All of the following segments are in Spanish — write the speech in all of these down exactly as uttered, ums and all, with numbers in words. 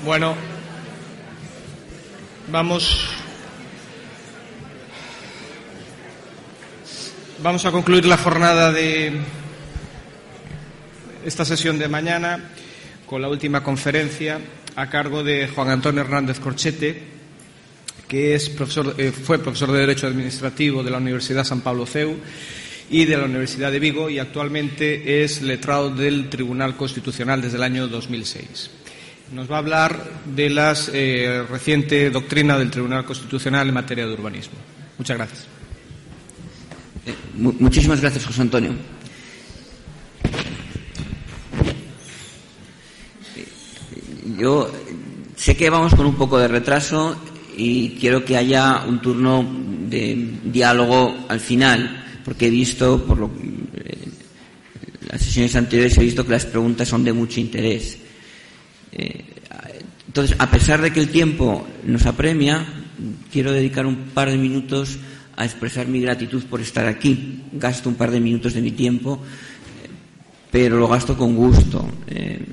Bueno, vamos, vamos a concluir la jornada de esta sesión de mañana con la última conferencia a cargo de Juan Antonio Hernández Corchete, que es profesor, eh, fue profesor de Derecho Administrativo de la Universidad San Pablo C E U y de la Universidad de Vigo, y actualmente es letrado del Tribunal Constitucional desde el año dos mil seis. Nos va a hablar de la eh, reciente doctrina del Tribunal Constitucional en materia de urbanismo. Muchas gracias. Eh, mu- muchísimas gracias, José Antonio. Yo sé que vamos con un poco de retraso y quiero que haya un turno de diálogo al final, porque he visto, por lo, eh, las sesiones anteriores he visto que las preguntas son de mucho interés. Eh, entonces, a pesar de que el tiempo nos apremia, quiero dedicar un par de minutos a expresar mi gratitud por estar aquí. Gasto un par de minutos de mi tiempo, eh, pero lo gasto con gusto. Eh,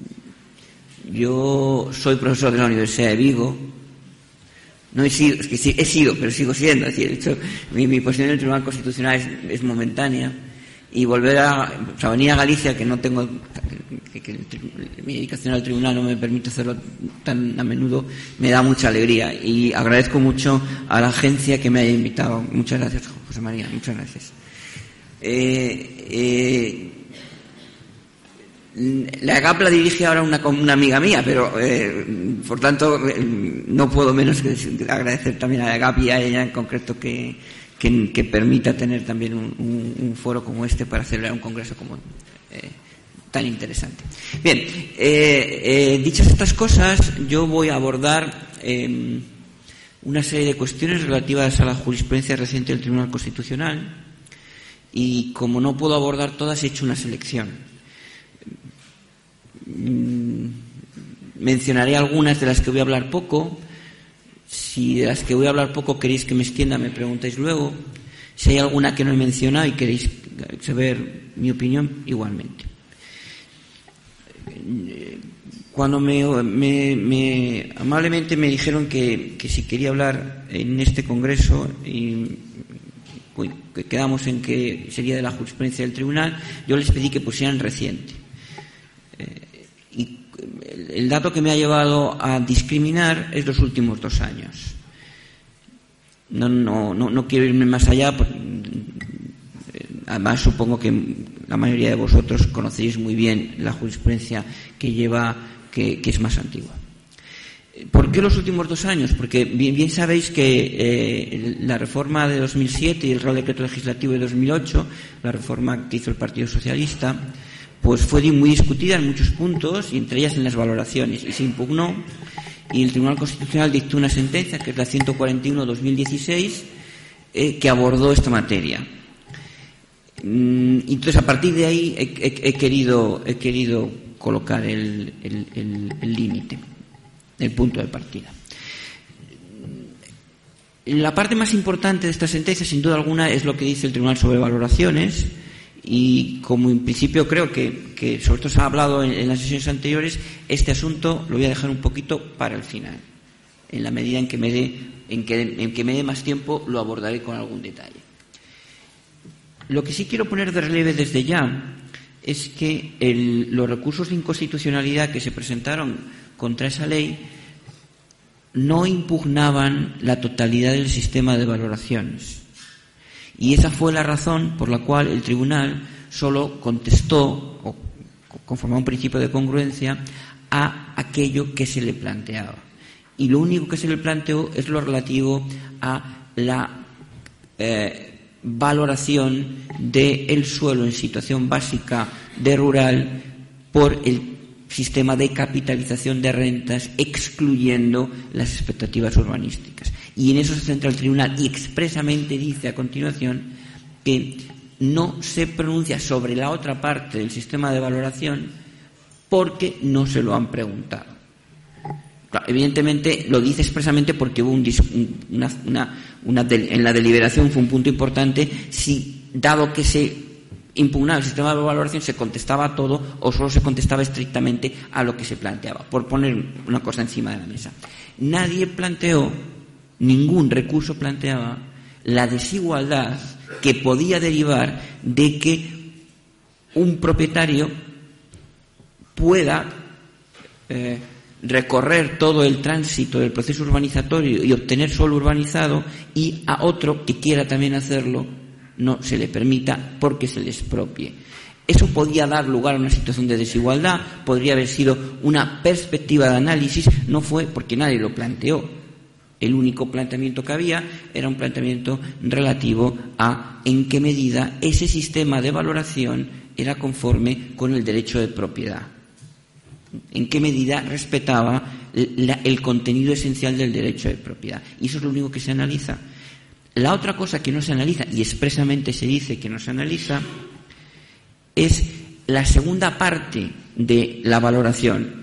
yo soy profesor de la Universidad de Vigo. No he sido, es que sí, he sido, pero sigo siendo. Es decir, de hecho, mi, mi posición en el Tribunal Constitucional es, es momentánea. Y volver a, o sea, venir a Galicia, que no tengo, que, que el, mi dedicación al tribunal no me permite hacerlo tan a menudo, me da mucha alegría. Y agradezco mucho a la agencia que me haya invitado. Muchas gracias, José María, muchas gracias. Eh, eh, la E G A P la dirige ahora una, una amiga mía, pero eh, por tanto eh, no puedo menos que agradecer también a la E G A P y a ella en concreto que, que, que permita tener también un, un, un foro como este para celebrar un congreso como eh, tan interesante. Bien, eh, eh, dichas estas cosas, yo voy a abordar eh, una serie de cuestiones relativas a la jurisprudencia reciente del Tribunal Constitucional, y como no puedo abordar todas, he hecho una selección. Mencionaré algunas de las que voy a hablar poco. Si de las que voy a hablar poco queréis que me extienda, me preguntáis luego. Si hay alguna que no he mencionado y queréis saber mi opinión, igualmente. Cuando me, me, me amablemente me dijeron que, que si quería hablar en este congreso, y que quedamos en que sería de la jurisprudencia del tribunal, yo les pedí que pusieran reciente. Eh, y el dato que me ha llevado a discriminar es los últimos dos años. No, no, no, no quiero irme más allá, porque, además supongo que la mayoría de vosotros conocéis muy bien la jurisprudencia que lleva, que, que es más antigua. ¿Por qué los últimos dos años? Porque bien, bien sabéis que eh, la reforma de dos mil siete y el Real Decreto Legislativo de dos mil ocho, la reforma que hizo el Partido Socialista, pues fue muy discutida en muchos puntos, y entre ellas en las valoraciones, y se impugnó, y el Tribunal Constitucional dictó una sentencia, que es la ciento cuarenta y uno barra dos mil dieciséis, eh, que abordó esta materia. Mm, entonces, a partir de ahí he, he, he querido he querido colocar el, el, el, el límite, el punto de partida. La parte más importante de esta sentencia, sin duda alguna, es lo que dice el Tribunal sobre valoraciones. Y como en principio creo que, que sobre todo se ha hablado en, en las sesiones anteriores, este asunto lo voy a dejar un poquito para el final. En la medida en que me dé, en que, en que me dé más tiempo, lo abordaré con algún detalle. Lo que sí quiero poner de relieve desde ya es que el, los recursos de inconstitucionalidad que se presentaron contra esa ley no impugnaban la totalidad del sistema de valoraciones. Y esa fue la razón por la cual el tribunal solo contestó, o conforme a un principio de congruencia, a aquello que se le planteaba. Y lo único que se le planteó es lo relativo a la eh, valoración del suelo en situación básica de rural por el sistema de capitalización de rentas, excluyendo las expectativas urbanísticas. Y en eso se centra el tribunal, y expresamente dice a continuación que no se pronuncia sobre la otra parte del sistema de valoración porque no se lo han preguntado. Claro, evidentemente lo dice expresamente porque hubo un, una, una, una en la deliberación fue un punto importante. Si, dado que se impugnaba el sistema de valoración, se contestaba a todo o solo se contestaba estrictamente a lo que se planteaba, por poner una cosa encima de la mesa. Nadie planteó, ningún recurso planteaba la desigualdad que podía derivar de que un propietario pueda eh, recorrer todo el tránsito del proceso urbanizatorio y obtener suelo urbanizado, y a otro que quiera también hacerlo no se le permita porque se le expropie. Eso podía dar lugar a una situación de desigualdad, podría haber sido una perspectiva de análisis, no fue porque nadie lo planteó. El único planteamiento que había era un planteamiento relativo a en qué medida ese sistema de valoración era conforme con el derecho de propiedad, en qué medida respetaba la, el contenido esencial del derecho de propiedad. Y eso es lo único que se analiza. La otra cosa que no se analiza, y expresamente se dice que no se analiza, es la segunda parte de la valoración.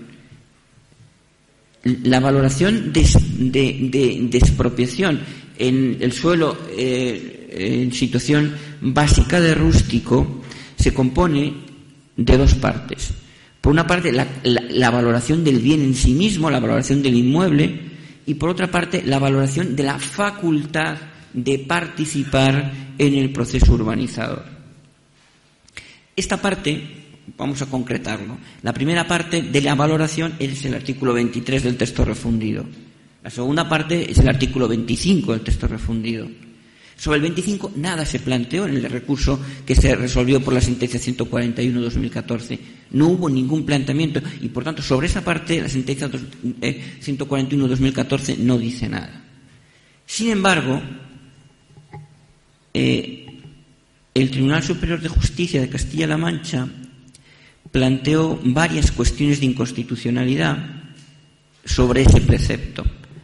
La valoración de, de, de, de expropiación en el suelo eh, en situación básica de rústico se compone de dos partes. Por una parte, la, la, la valoración del bien en sí mismo, la valoración del inmueble, y por otra parte, la valoración de la facultad de participar en el proceso urbanizador. Esta parte, vamos a concretarlo. La primera parte de la valoración es el artículo veintitrés del texto refundido. La segunda parte es el artículo veinticinco del texto refundido. Sobre el veinticinco nada se planteó en el recurso que se resolvió por la sentencia ciento cuarenta y uno barra dos mil catorce. No hubo ningún planteamiento y, por tanto, sobre esa parte la sentencia ciento cuarenta y uno barra dos mil catorce no dice nada. Sin embargo, eh, el Tribunal Superior de Justicia de Castilla-La Mancha planteó varias cuestiones de inconstitucionalidad sobre ese precepto.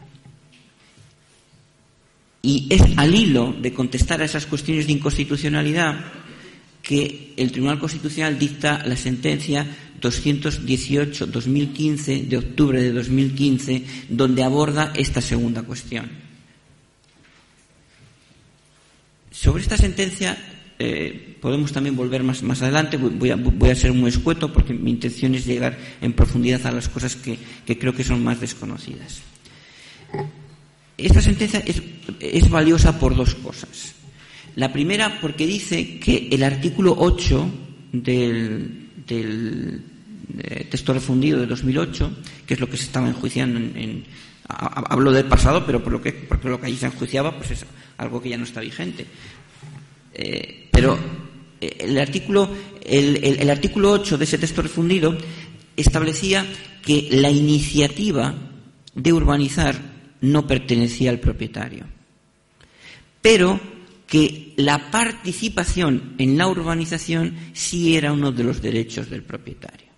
Y es al hilo de contestar a esas cuestiones de inconstitucionalidad que el Tribunal Constitucional dicta la sentencia doscientos dieciocho barra dos mil quince de octubre de dos mil quince, donde aborda esta segunda cuestión. Sobre esta sentencia eh, podemos también volver más, más adelante. Voy a, voy a ser muy escueto porque mi intención es llegar en profundidad a las cosas que, que creo que son más desconocidas. Esta sentencia es, es valiosa por dos cosas. La primera, porque dice que el artículo ocho del, del eh, texto refundido de dos mil ocho, que es lo que se estaba enjuiciando en, en hablo del pasado, pero por lo que, porque lo que allí se enjuiciaba pues es algo que ya no está vigente. Eh, pero el artículo, el, el, el artículo ocho de ese texto refundido establecía que la iniciativa de urbanizar no pertenecía al propietario, pero que la participación en la urbanización sí era uno de los derechos del propietario.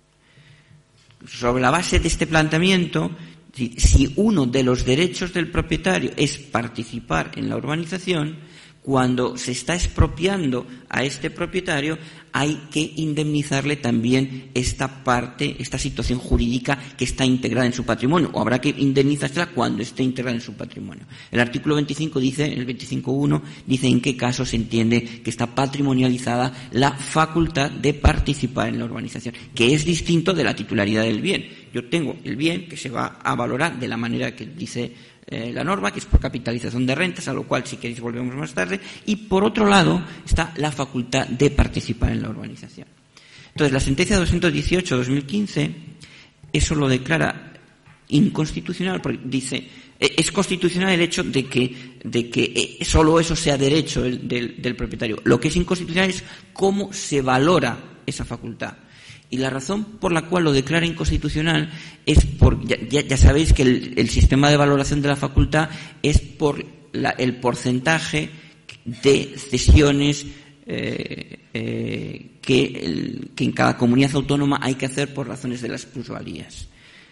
Sobre la base de este planteamiento, si uno de los derechos del propietario es participar en la urbanización, cuando se está expropiando a este propietario hay que indemnizarle también esta parte, esta situación jurídica que está integrada en su patrimonio, o habrá que indemnizársela cuando esté integrada en su patrimonio. El artículo veinticinco dice, el veinticinco punto uno, dice en qué caso se entiende que está patrimonializada la facultad de participar en la urbanización, que es distinto de la titularidad del bien. Yo tengo el bien que se va a valorar de la manera que dice eh, la norma, que es por capitalización de rentas, a lo cual si queréis volvemos más tarde, y por otro lado está la facultad de participar en la urbanización. Entonces, la sentencia doscientos dieciocho barra dos mil quince eso lo declara inconstitucional, porque dice, es constitucional el hecho de que, de que solo eso sea derecho del, del, del propietario. Lo que es inconstitucional es cómo se valora esa facultad. Y la razón por la cual lo declara inconstitucional es por, ya, ya, ya sabéis que el, el sistema de valoración de la facultad es por la, el porcentaje de cesiones eh, eh, que, el, que en cada comunidad autónoma hay que hacer por razones de las plusvalías.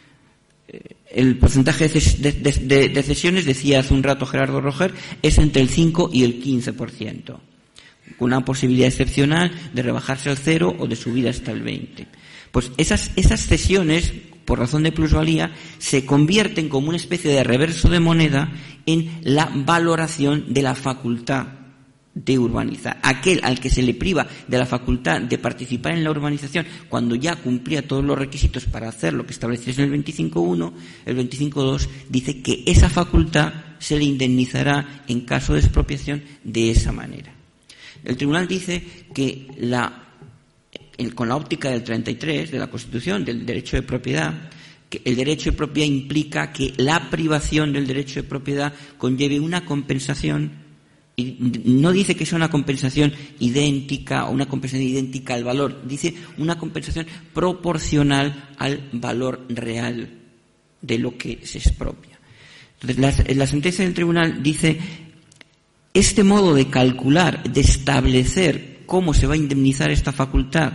El porcentaje de, de, de, de cesiones, decía hace un rato Gerardo Roger, es entre el cinco y el quince por ciento. Con una posibilidad excepcional de rebajarse al cero o de subir hasta el veinte por ciento. Pues esas, esas cesiones, por razón de plusvalía, se convierten como una especie de reverso de moneda en la valoración de la facultad de urbanizar. Aquel al que se le priva de la facultad de participar en la urbanización cuando ya cumplía todos los requisitos para hacer lo que estableciese en el veinticinco punto uno, el veinticinco punto dos dice que esa facultad se le indemnizará en caso de expropiación de esa manera. El tribunal dice que la, el, con la óptica del treinta y tres de la Constitución, del derecho de propiedad, que el derecho de propiedad implica que la privación del derecho de propiedad conlleve una compensación. Y no dice que sea una compensación idéntica o una compensación idéntica al valor, dice una compensación proporcional al valor real de lo que se expropia. Entonces, la, la sentencia del tribunal dice este modo de calcular, de establecer cómo se va a indemnizar esta facultad,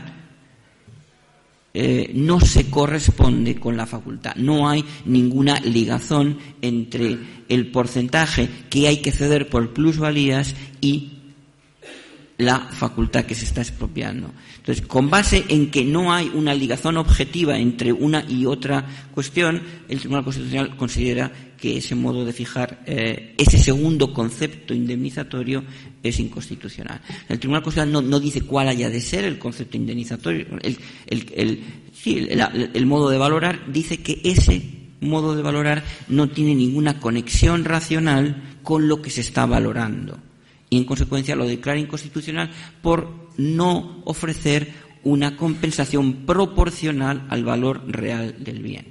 Eh, no se corresponde con la facultad. No hay ninguna ligazón entre el porcentaje que hay que ceder por plusvalías y la facultad que se está expropiando. Entonces, con base en que no hay una ligazón objetiva entre una y otra cuestión, el Tribunal Constitucional considera que ese modo de fijar eh, ese segundo concepto indemnizatorio es inconstitucional. El Tribunal Constitucional no, no dice cuál haya de ser el concepto indemnizatorio. El, el, el, sí, el, el, el modo de valorar dice que ese modo de valorar no tiene ninguna conexión racional con lo que se está valorando. Y, en consecuencia, lo declara inconstitucional por no ofrecer una compensación proporcional al valor real del bien.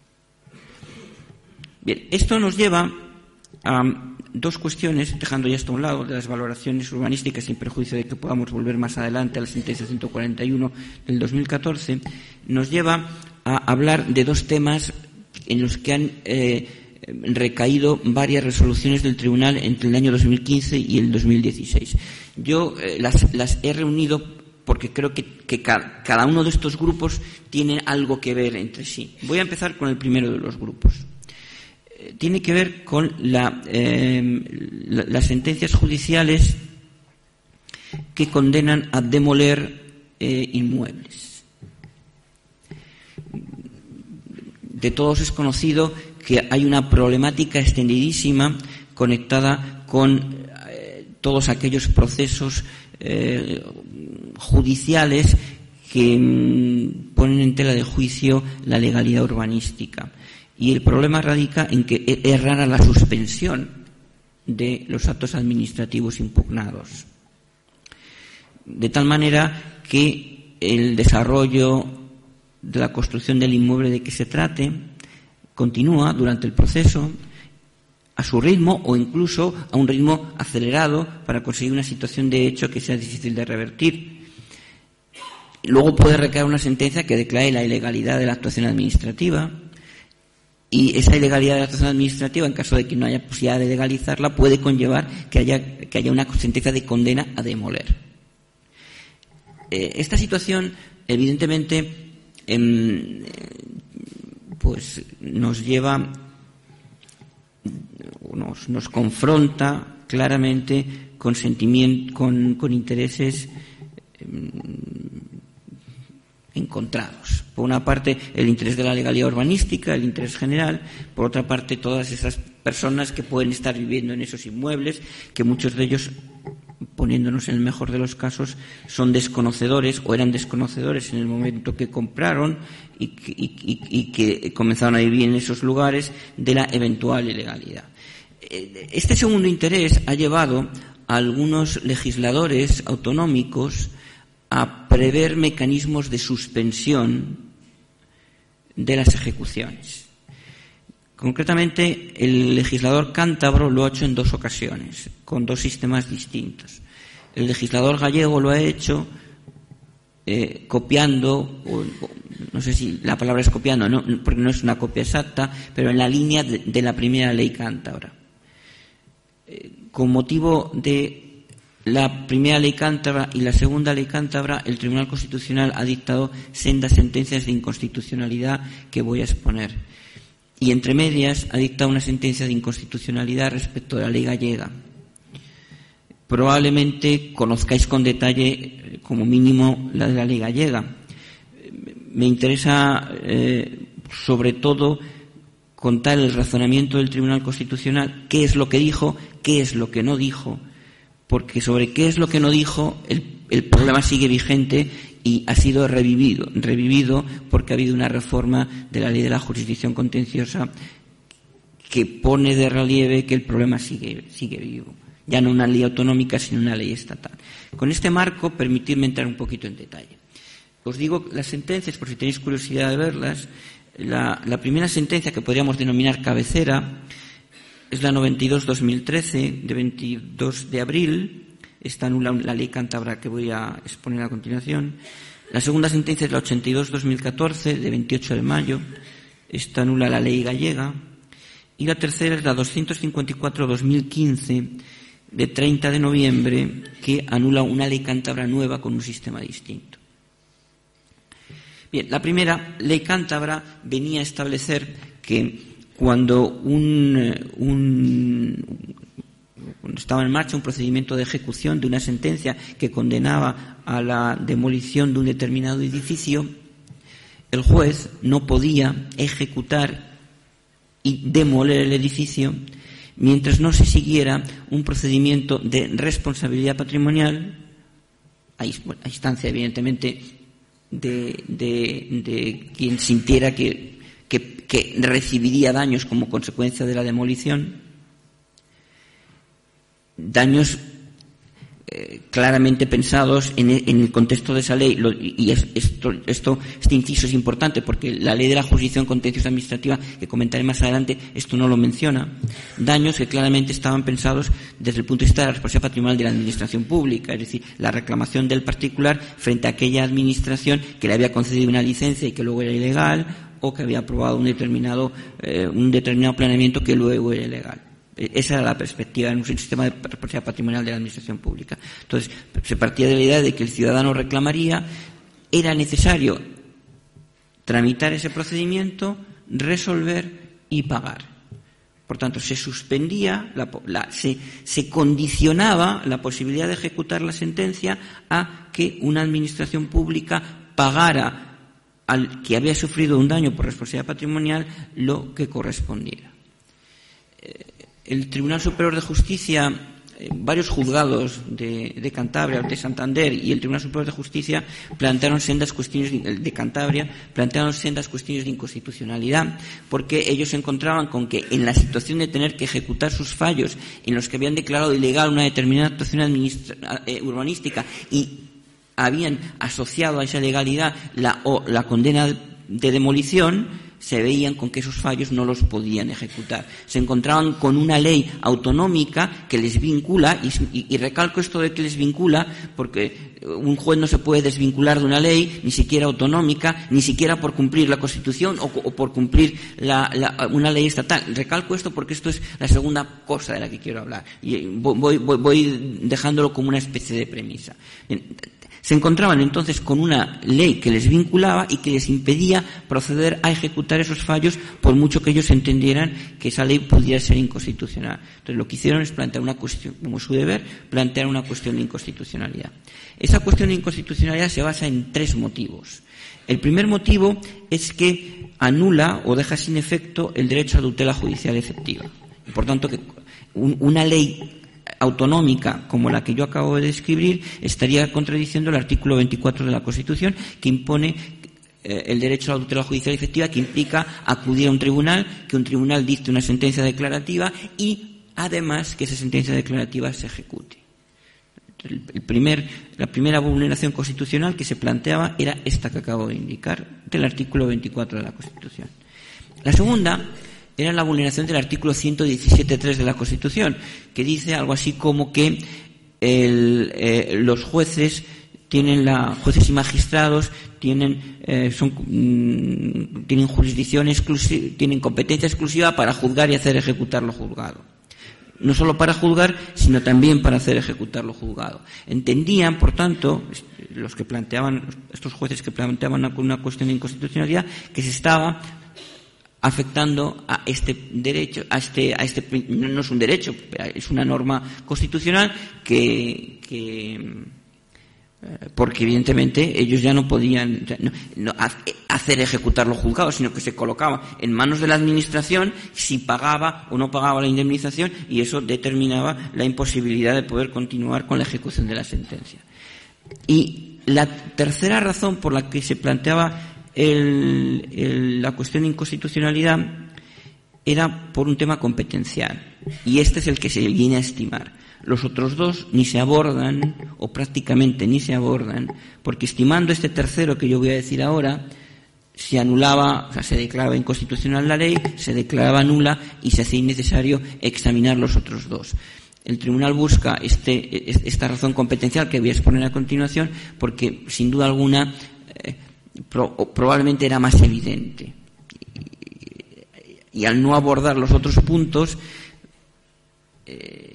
Bien, esto nos lleva a dos cuestiones, dejando ya esto a un lado, de las valoraciones urbanísticas, sin perjuicio de que podamos volver más adelante a la sentencia ciento cuarenta y uno del dos mil catorce, nos lleva a hablar de dos temas en los que han eh, recaído varias resoluciones del tribunal entre el año dos mil quince y el dos mil dieciséis. Yo eh, las, las he reunido porque creo que, que ca, cada uno de estos grupos tiene algo que ver entre sí. Voy a empezar con el primero de los grupos. Eh, tiene que ver con la, eh, la, las sentencias judiciales que condenan a demoler eh, inmuebles. De todos es conocido que hay una problemática extendidísima conectada con eh, todos aquellos procesos eh, judiciales que mm, ponen en tela de juicio la legalidad urbanística. Y el problema radica en que es rara la suspensión de los actos administrativos impugnados. De tal manera que el desarrollo de la construcción del inmueble de que se trate continúa durante el proceso a su ritmo o incluso a un ritmo acelerado para conseguir una situación de hecho que sea difícil de revertir. Luego puede recaer una sentencia que declare la ilegalidad de la actuación administrativa y esa ilegalidad de la actuación administrativa, en caso de que no haya posibilidad de legalizarla, puede conllevar que haya, que haya una sentencia de condena a demoler. Eh, esta situación, evidentemente, eh, pues nos lleva, nos, nos confronta claramente con sentimientos, con, con intereses eh, encontrados. Por una parte, el interés de la legalidad urbanística, el interés general; por otra parte, todas esas personas que pueden estar viviendo en esos inmuebles, que muchos de ellos, poniéndonos en el mejor de los casos, son desconocedores o eran desconocedores en el momento que compraron y que, y, y, y que comenzaron a vivir en esos lugares de la eventual ilegalidad. Este segundo interés ha llevado a algunos legisladores autonómicos a prever mecanismos de suspensión de las ejecuciones. Concretamente, el legislador cántabro lo ha hecho en dos ocasiones, con dos sistemas distintos. El legislador gallego lo ha hecho eh, copiando, o, o, no sé si la palabra es copiando, no, porque no es una copia exacta, pero en la línea de, de la primera ley cántabra. Eh, con motivo de la primera ley cántabra y la segunda ley cántabra, el Tribunal Constitucional ha dictado sendas sentencias de inconstitucionalidad que voy a exponer. Y, entre medias, ha dictado una sentencia de inconstitucionalidad respecto de la ley gallega. Probablemente conozcáis con detalle, como mínimo, la de la ley gallega. Me interesa, eh, sobre todo, contar el razonamiento del Tribunal Constitucional, qué es lo que dijo, qué es lo que no dijo, porque sobre qué es lo que no dijo, el, el problema sigue vigente y ha sido revivido, revivido porque ha habido una reforma de la ley de la jurisdicción contenciosa que pone de relieve que el problema sigue, sigue vivo. Ya no una ley autonómica, sino una ley estatal. Con este marco, permitidme entrar un poquito en detalle. Os digo las sentencias, por si tenéis curiosidad de verlas. La, la primera sentencia, que podríamos denominar cabecera, es la noventa y dos barra dos mil trece, de veintidós de abril. Esta anula la ley cántabra que voy a exponer a continuación. La segunda sentencia es la ochenta y dos barra dos mil catorce, de veintiocho de mayo. Esta anula la ley gallega. Y la tercera es la doscientos cincuenta y cuatro barra dos mil quince, de treinta de noviembre, que anula una ley cántabra nueva con un sistema distinto. Bien, la primera ley cántabra venía a establecer que cuando un, un cuando estaba en marcha un procedimiento de ejecución de una sentencia que condenaba a la demolición de un determinado edificio, el juez no podía ejecutar y demoler el edificio mientras no se siguiera un procedimiento de responsabilidad patrimonial, a instancia, evidentemente, de, de, de quien sintiera que, que, que recibiría daños como consecuencia de la demolición, daños eh, claramente pensados en el, en el contexto de esa ley. Lo, y es, esto, esto, este inciso es importante porque la ley de la jurisdicción contenciosa administrativa, que comentaré más adelante, esto no lo menciona. Daños que claramente estaban pensados desde el punto de vista de la responsabilidad patrimonial de la administración pública, es decir, la reclamación del particular frente a aquella administración que le había concedido una licencia y que luego era ilegal, o que había aprobado un determinado, eh, un determinado planeamiento que luego era ilegal. Esa era la perspectiva en un sistema de responsabilidad patrimonial de la administración pública. Entonces, se partía de la idea de que el ciudadano reclamaría, era necesario tramitar ese procedimiento, resolver y pagar. Por tanto, se suspendía, la, la, se, se condicionaba la posibilidad de ejecutar la sentencia a que una administración pública pagara al que había sufrido un daño por responsabilidad patrimonial lo que correspondiera. El Tribunal Superior de Justicia, eh, varios juzgados de, de Cantabria, de Santander y el Tribunal Superior de Justicia plantearon sendas cuestiones de, de Cantabria, plantearon sendas cuestiones de inconstitucionalidad, porque ellos se encontraban con que en la situación de tener que ejecutar sus fallos en los que habían declarado ilegal una determinada actuación administra- eh, urbanística y habían asociado a esa ilegalidad la, o la condena de demolición, se veían con que esos fallos no los podían ejecutar. Se encontraban con una ley autonómica que les vincula, y, y, y recalco esto de que les vincula, porque un juez no se puede desvincular de una ley, ni siquiera autonómica, ni siquiera por cumplir la Constitución o, o por cumplir la, la, una ley estatal. Recalco esto porque esto es la segunda cosa de la que quiero hablar. Y voy, voy, voy dejándolo como una especie de premisa. Se encontraban entonces con una ley que les vinculaba y que les impedía proceder a ejecutar esos fallos por mucho que ellos entendieran que esa ley pudiera ser inconstitucional. Entonces lo que hicieron es plantear una cuestión, como su deber, plantear una cuestión de inconstitucionalidad. Esa cuestión de inconstitucionalidad se basa en tres motivos. El primer motivo es que anula o deja sin efecto el derecho a tutela judicial efectiva. Y por tanto, que un, una ley autonómica como la que yo acabo de describir estaría contradiciendo el artículo veinticuatro de la Constitución, que impone eh, el derecho a la tutela judicial efectiva, que implica acudir a un tribunal, que un tribunal dicte una sentencia declarativa y además que esa sentencia declarativa se ejecute. El, el primer, la primera vulneración constitucional que se planteaba era esta que acabo de indicar, del artículo veinticuatro de la Constitución. La segunda era la vulneración del artículo ciento diecisiete punto tres de la Constitución, que dice algo así como que el, eh, los jueces tienen la jueces y magistrados tienen eh, son mm, tienen jurisdicción exclusiva, tienen competencia exclusiva para juzgar y hacer ejecutar lo juzgado. No solo para juzgar, sino también para hacer ejecutar lo juzgado. Entendían, por tanto, los que planteaban, estos jueces que planteaban una, una cuestión de inconstitucionalidad, que se estaba afectando a este derecho, a este, a este, no es un derecho, es una norma constitucional que, que porque evidentemente ellos ya no podían no, no, hacer ejecutar los juzgados, sino que se colocaba en manos de la administración si pagaba o no pagaba la indemnización, y eso determinaba la imposibilidad de poder continuar con la ejecución de la sentencia. Y la tercera razón por la que se planteaba el, el, la cuestión de inconstitucionalidad era por un tema competencial, y este es el que se viene a estimar. Los otros dos ni se abordan, o prácticamente ni se abordan, porque estimando este tercero que yo voy a decir ahora, se anulaba, o sea, se declaraba inconstitucional la ley, se declaraba nula y se hacía innecesario examinar los otros dos. El tribunal busca este, esta razón competencial que voy a exponer a continuación, porque sin duda alguna eh, pro, probablemente era más evidente. Y, y al no abordar los otros puntos, eh,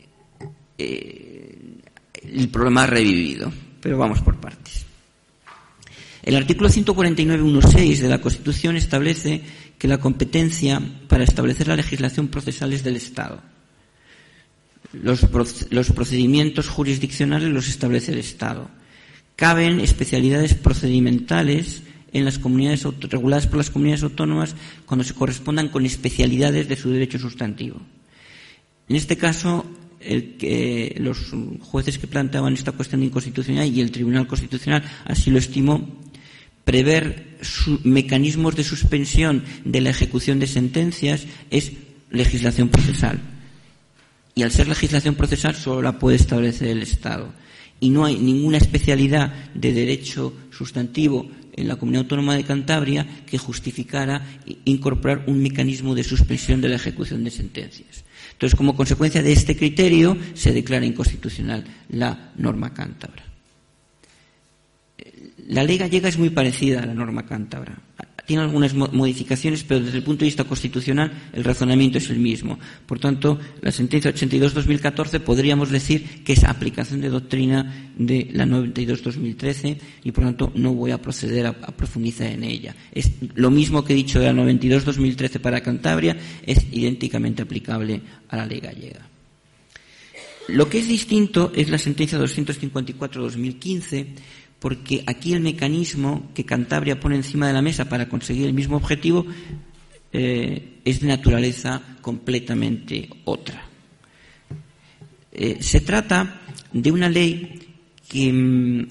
el problema ha revivido, pero vamos por partes. El artículo ciento cuarenta y nueve punto uno punto seis de la Constitución establece que la competencia para establecer la legislación procesal es del Estado. Los, los procedimientos jurisdiccionales los establece el Estado. Caben especialidades procedimentales en las comunidades reguladas por las comunidades autónomas cuando se correspondan con especialidades de su derecho sustantivo. En este caso, El que los jueces que planteaban esta cuestión de inconstitucionalidad y el Tribunal Constitucional así lo estimó, prever su, mecanismos de suspensión de la ejecución de sentencias es legislación procesal. Y al ser legislación procesal solo la puede establecer el Estado. Y no hay ninguna especialidad de derecho sustantivo en la Comunidad Autónoma de Cantabria que justificara incorporar un mecanismo de suspensión de la ejecución de sentencias. Entonces, como consecuencia de este criterio, se declara inconstitucional la norma cántabra. La ley gallega es muy parecida a la norma cántabra. Tiene algunas modificaciones, pero desde el punto de vista constitucional el razonamiento es el mismo. Por tanto, la sentencia ochenta y dos barra dos mil catorce podríamos decir que es aplicación de doctrina de la noventa y dos barra dos mil trece y, por tanto, no voy a proceder a, a profundizar en ella. Es lo mismo que he dicho de la noventa y dos barra dos mil trece para Cantabria, es idénticamente aplicable a la ley gallega. Lo que es distinto es la sentencia doscientos cincuenta y cuatro barra dos mil quince, porque aquí el mecanismo que Cantabria pone encima de la mesa para conseguir el mismo objetivo eh, es de naturaleza completamente otra. Eh, se trata de una ley que mmm,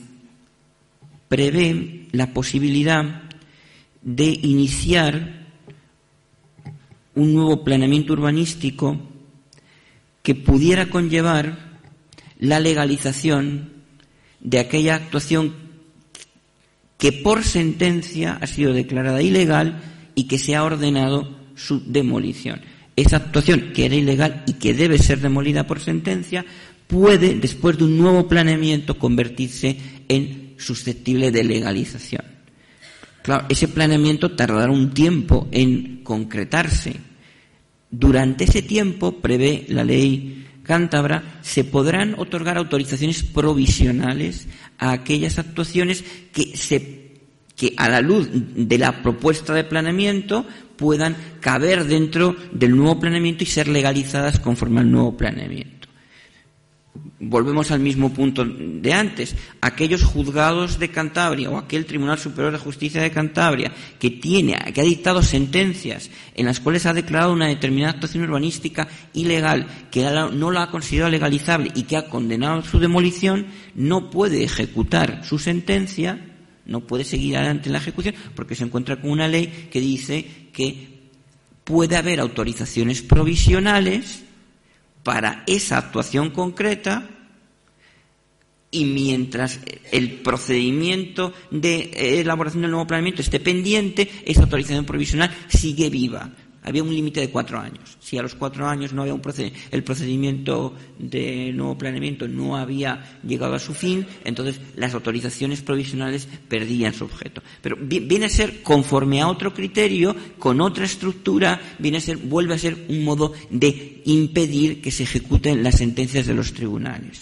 prevé la posibilidad de iniciar un nuevo planeamiento urbanístico que pudiera conllevar la legalización de aquella actuación que por sentencia ha sido declarada ilegal y que se ha ordenado su demolición. Esa actuación que era ilegal y que debe ser demolida por sentencia puede, después de un nuevo planeamiento, convertirse en susceptible de legalización. Claro, ese planeamiento tardará un tiempo en concretarse. Durante ese tiempo, prevé la ley cántabra, se podrán otorgar autorizaciones provisionales a aquellas actuaciones que, se, que a la luz de la propuesta de planeamiento puedan caber dentro del nuevo planeamiento y ser legalizadas conforme al nuevo planeamiento. Volvemos al mismo punto de antes. Aquellos juzgados de Cantabria o aquel Tribunal Superior de Justicia de Cantabria que tiene, que ha dictado sentencias en las cuales ha declarado una determinada actuación urbanística ilegal, que no la ha considerado legalizable y que ha condenado su demolición, no puede ejecutar su sentencia, no puede seguir adelante en la ejecución, porque se encuentra con una ley que dice que puede haber autorizaciones provisionales para esa actuación concreta, y mientras el procedimiento de elaboración del nuevo planeamiento esté pendiente, esa autorización provisional sigue viva. Había un límite de cuatro años. Si a los cuatro años no había un proced- el procedimiento de nuevo planeamiento no había llegado a su fin, entonces las autorizaciones provisionales perdían su objeto. Pero viene a ser, conforme a otro criterio, con otra estructura, viene a ser, vuelve a ser un modo de impedir que se ejecuten las sentencias de los tribunales.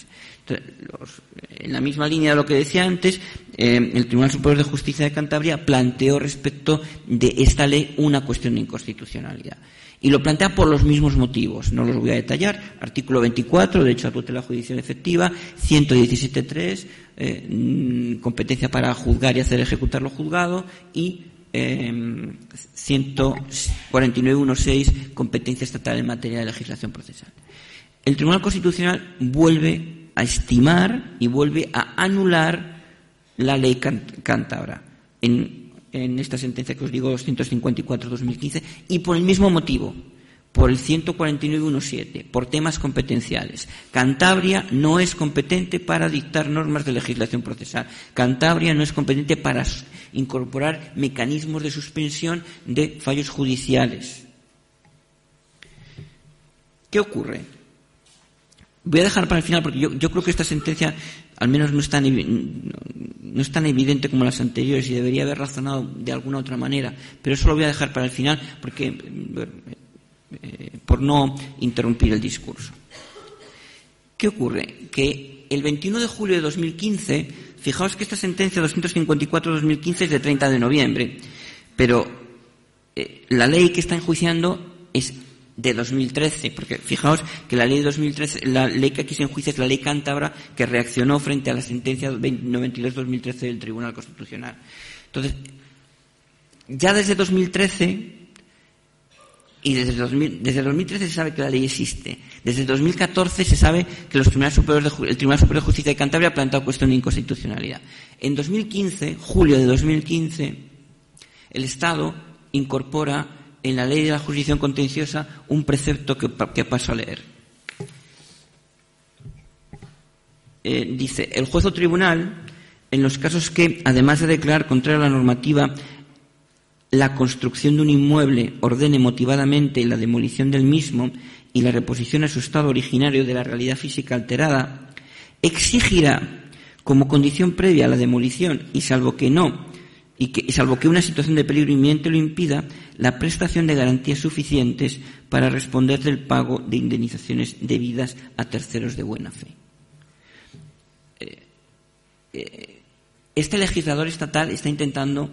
los, en la misma línea de lo que decía antes, eh, el Tribunal Superior de Justicia de Cantabria planteó respecto de esta ley una cuestión de inconstitucionalidad. Y lo plantea por los mismos motivos. No los voy a detallar. Artículo veinticuatro, derecho a tutela judicial efectiva, ciento diecisiete punto tres, eh, competencia para juzgar y hacer ejecutar lo juzgado, y eh, ciento cuarenta y nueve punto seis, competencia estatal en materia de legislación procesal. El Tribunal Constitucional vuelve a estimar y vuelve a anular la ley cántabra en en esta sentencia que os digo, doscientos cincuenta y cuatro barra dos mil quince, y por el mismo motivo, por el ciento cuarenta y nueve punto siete, por temas competenciales. Cantabria no es competente para dictar normas de legislación procesal. Cantabria no es competente para incorporar mecanismos de suspensión de fallos judiciales. ¿Qué ocurre? Voy a dejar para el final, porque yo, yo creo que esta sentencia al menos no es tan no es tan evidente como las anteriores y debería haber razonado de alguna otra manera, pero eso lo voy a dejar para el final porque eh, por no interrumpir el discurso. ¿Qué ocurre? Que el veintiuno de julio de dos mil quince, fijaos que esta sentencia doscientos cincuenta y cuatro barra dos mil quince es de treinta de noviembre, pero eh, la ley que está enjuiciando es de dos mil trece, porque fijaos que la ley de dos mil trece, la ley que aquí se enjuicia es la ley cántabra que reaccionó frente a la sentencia noventa y dos barra dos mil trece del Tribunal Constitucional. Entonces, ya desde dos mil trece y desde, dos mil, desde dos mil trece se sabe que la ley existe. Desde dos mil catorce se sabe que los tribunales superiores de, el Tribunal Superior de Justicia de Cantabria ha planteado cuestión de inconstitucionalidad. En dos mil quince, julio de dos mil quince, el Estado incorpora en la ley de la jurisdicción contenciosa un precepto que, que paso a leer. Eh, dice, el juez o tribunal, en los casos que, además de declarar contraria a la normativa la construcción de un inmueble, ordene motivadamente la demolición del mismo y la reposición a su estado originario de la realidad física alterada, exigirá como condición previa a la demolición, y salvo que no Y, que, y salvo que una situación de peligro inminente lo impida, la prestación de garantías suficientes para responder del pago de indemnizaciones debidas a terceros de buena fe. Eh, eh, este legislador estatal está intentando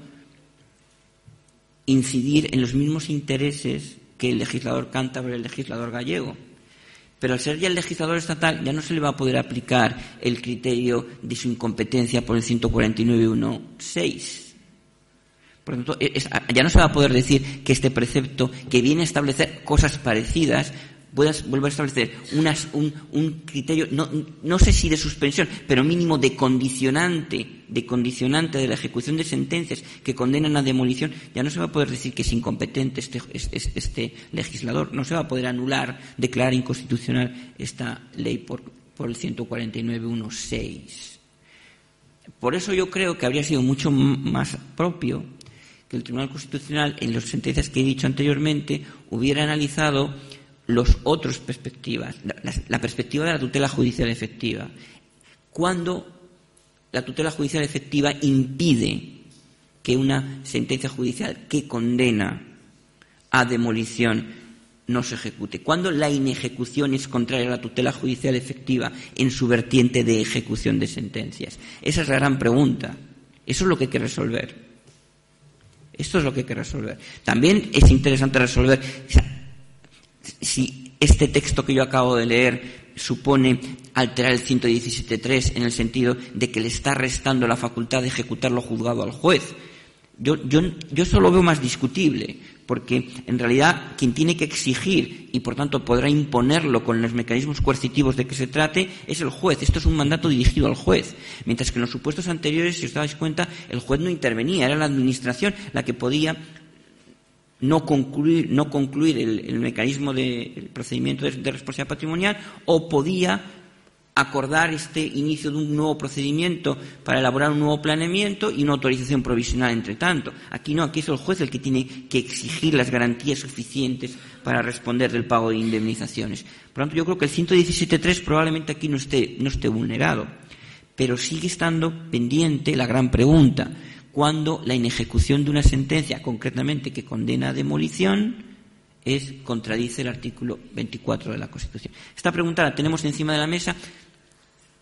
incidir en los mismos intereses que el legislador cántabro y el legislador gallego. Pero al ser ya el legislador estatal, ya no se le va a poder aplicar el criterio de su incompetencia por el ciento cuarenta y nueve punto seis. Por lo tanto, es, ya no se va a poder decir que este precepto, que viene a establecer cosas parecidas, pueda volver a establecer unas, un, un criterio, no, no sé si de suspensión, pero mínimo de condicionante, de condicionante de la ejecución de sentencias que condenan a demolición. Ya no se va a poder decir que es incompetente este, este, este legislador. No se va a poder anular, declarar inconstitucional esta ley por, por el ciento cuarenta y nueve punto seis. Por eso yo creo que habría sido mucho más propio que el Tribunal Constitucional, en las sentencias que he dicho anteriormente, hubiera analizado los otros perspectivas, la, la, la perspectiva de la tutela judicial efectiva. Cuando la tutela judicial efectiva impide que una sentencia judicial que condena a demolición no se ejecute. Cuando la inejecución es contraria a la tutela judicial efectiva en su vertiente de ejecución de sentencias. Esa es la gran pregunta. Eso es lo que hay que resolver. Esto es lo que hay que resolver. También es interesante resolver si este texto que yo acabo de leer supone alterar el ciento diecisiete punto tres en el sentido de que le está restando la facultad de ejecutar lo juzgado al juez. Yo, yo, yo eso lo veo más discutible, porque en realidad quien tiene que exigir y por tanto podrá imponerlo con los mecanismos coercitivos de que se trate es el juez. Esto es un mandato dirigido al juez, mientras que en los supuestos anteriores, si os dais cuenta, el juez no intervenía, era la administración la que podía no concluir, no concluir el, el mecanismo del de, procedimiento de, de responsabilidad patrimonial, o podía acordar este inicio de un nuevo procedimiento para elaborar un nuevo planeamiento y una autorización provisional entre tanto. Aquí no, aquí es el juez el que tiene que exigir las garantías suficientes para responder del pago de indemnizaciones. Por lo tanto, yo creo que el ciento diecisiete punto tres probablemente aquí no esté, no esté vulnerado, pero sigue estando pendiente la gran pregunta: cuando la inejecución de una sentencia, concretamente que condena a demolición, es contradice el artículo veinticuatro de la Constitución. Esta pregunta la tenemos encima de la mesa.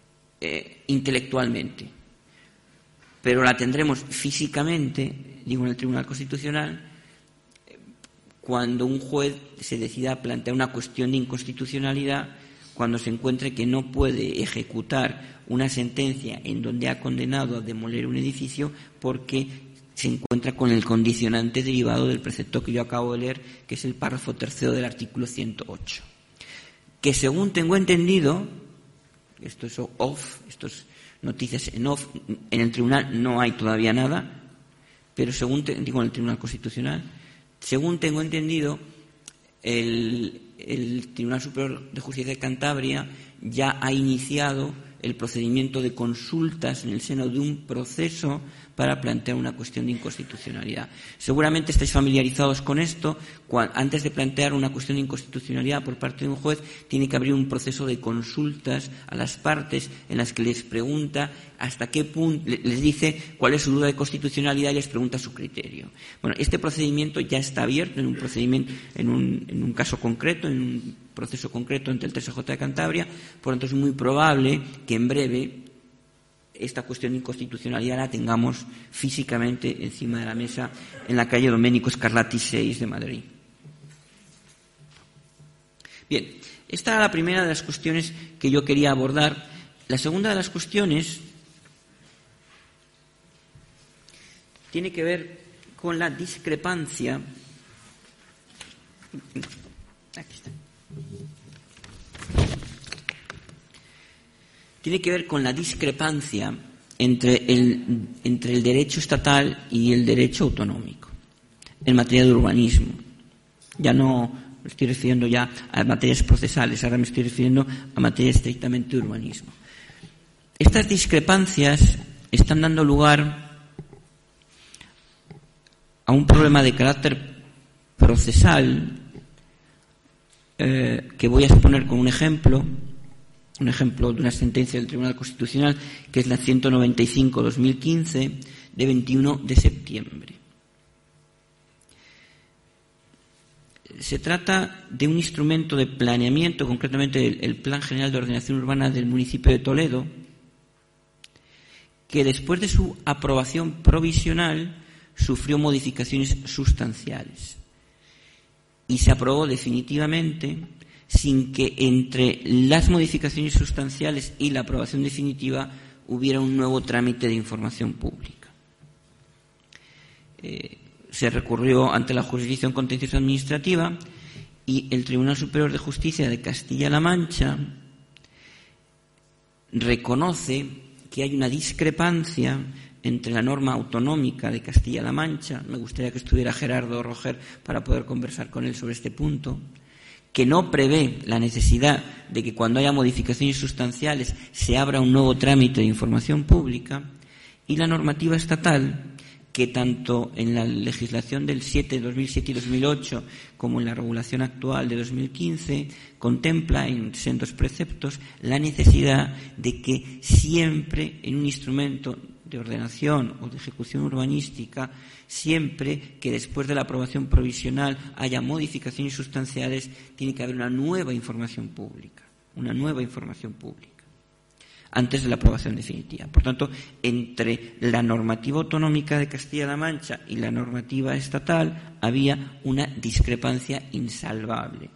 eh, intelectualmente, pero la tendremos físicamente, digo, en el Tribunal Constitucional, cuando un juez se decida a plantear una cuestión de inconstitucionalidad, cuando se encuentre que no puede ejecutar una sentencia en donde ha condenado a demoler un edificio porque se encuentra con el condicionante derivado del precepto que yo acabo de leer, que es el párrafo tercero del artículo ciento ocho. Que según tengo entendido, esto es off, esto es noticias en off, en el tribunal no hay todavía nada, pero según, te, digo, en el Tribunal Constitucional, según tengo entendido, el, el Tribunal Superior de Justicia de Cantabria ya ha iniciado el procedimiento de consultas en el seno de un proceso para plantear una cuestión de inconstitucionalidad. Seguramente estáis familiarizados con esto. Antes de plantear una cuestión de inconstitucionalidad por parte de un juez, tiene que abrir un proceso de consultas a las partes en las que les pregunta hasta qué punto, les dice cuál es su duda de constitucionalidad y les pregunta su criterio. Bueno, este procedimiento ya está abierto en un procedimiento, en un, en un caso concreto, en un proceso concreto ante el T S J de Cantabria. Por lo tanto, es muy probable que en breve esta cuestión de inconstitucionalidad la tengamos físicamente encima de la mesa en la calle Domenico Scarlatti seis de Madrid. Bien, esta era la primera de las cuestiones que yo quería abordar. La segunda de las cuestiones tiene que ver con la discrepancia. Aquí está. Tiene que ver con la discrepancia entre el, entre el derecho estatal y el derecho autonómico en materia de urbanismo. Ya no me estoy refiriendo ya a materias procesales, ahora me estoy refiriendo a materia estrictamente de urbanismo. Estas discrepancias están dando lugar a un problema de carácter procesal eh, que voy a exponer con un ejemplo. Un ejemplo de una sentencia del Tribunal Constitucional, que es la ciento noventa y cinco barra dos mil quince, de veintiuno de septiembre. Se trata de un instrumento de planeamiento, concretamente el, el Plan General de Ordenación Urbana del municipio de Toledo, que después de su aprobación provisional sufrió modificaciones sustanciales y se aprobó definitivamente sin que entre las modificaciones sustanciales y la aprobación definitiva hubiera un nuevo trámite de información pública. Eh, se recurrió ante la jurisdicción contenciosa administrativa y el Tribunal Superior de Justicia de Castilla-La Mancha reconoce que hay una discrepancia entre la norma autonómica de Castilla-La Mancha. Me gustaría que estuviera Gerardo Roger para poder conversar con él sobre este punto, que no prevé la necesidad de que cuando haya modificaciones sustanciales se abra un nuevo trámite de información pública, y la normativa estatal, que tanto en la legislación del siete, dos mil siete y dos mil ocho como en la regulación actual de dos mil quince contempla en sendos preceptos la necesidad de que siempre en un instrumento de ordenación o de ejecución urbanística, siempre que después de la aprobación provisional haya modificaciones sustanciales, tiene que haber una nueva información pública, una nueva información pública, antes de la aprobación definitiva. Por tanto, entre la normativa autonómica de Castilla-La Mancha y la normativa estatal había una discrepancia insalvable.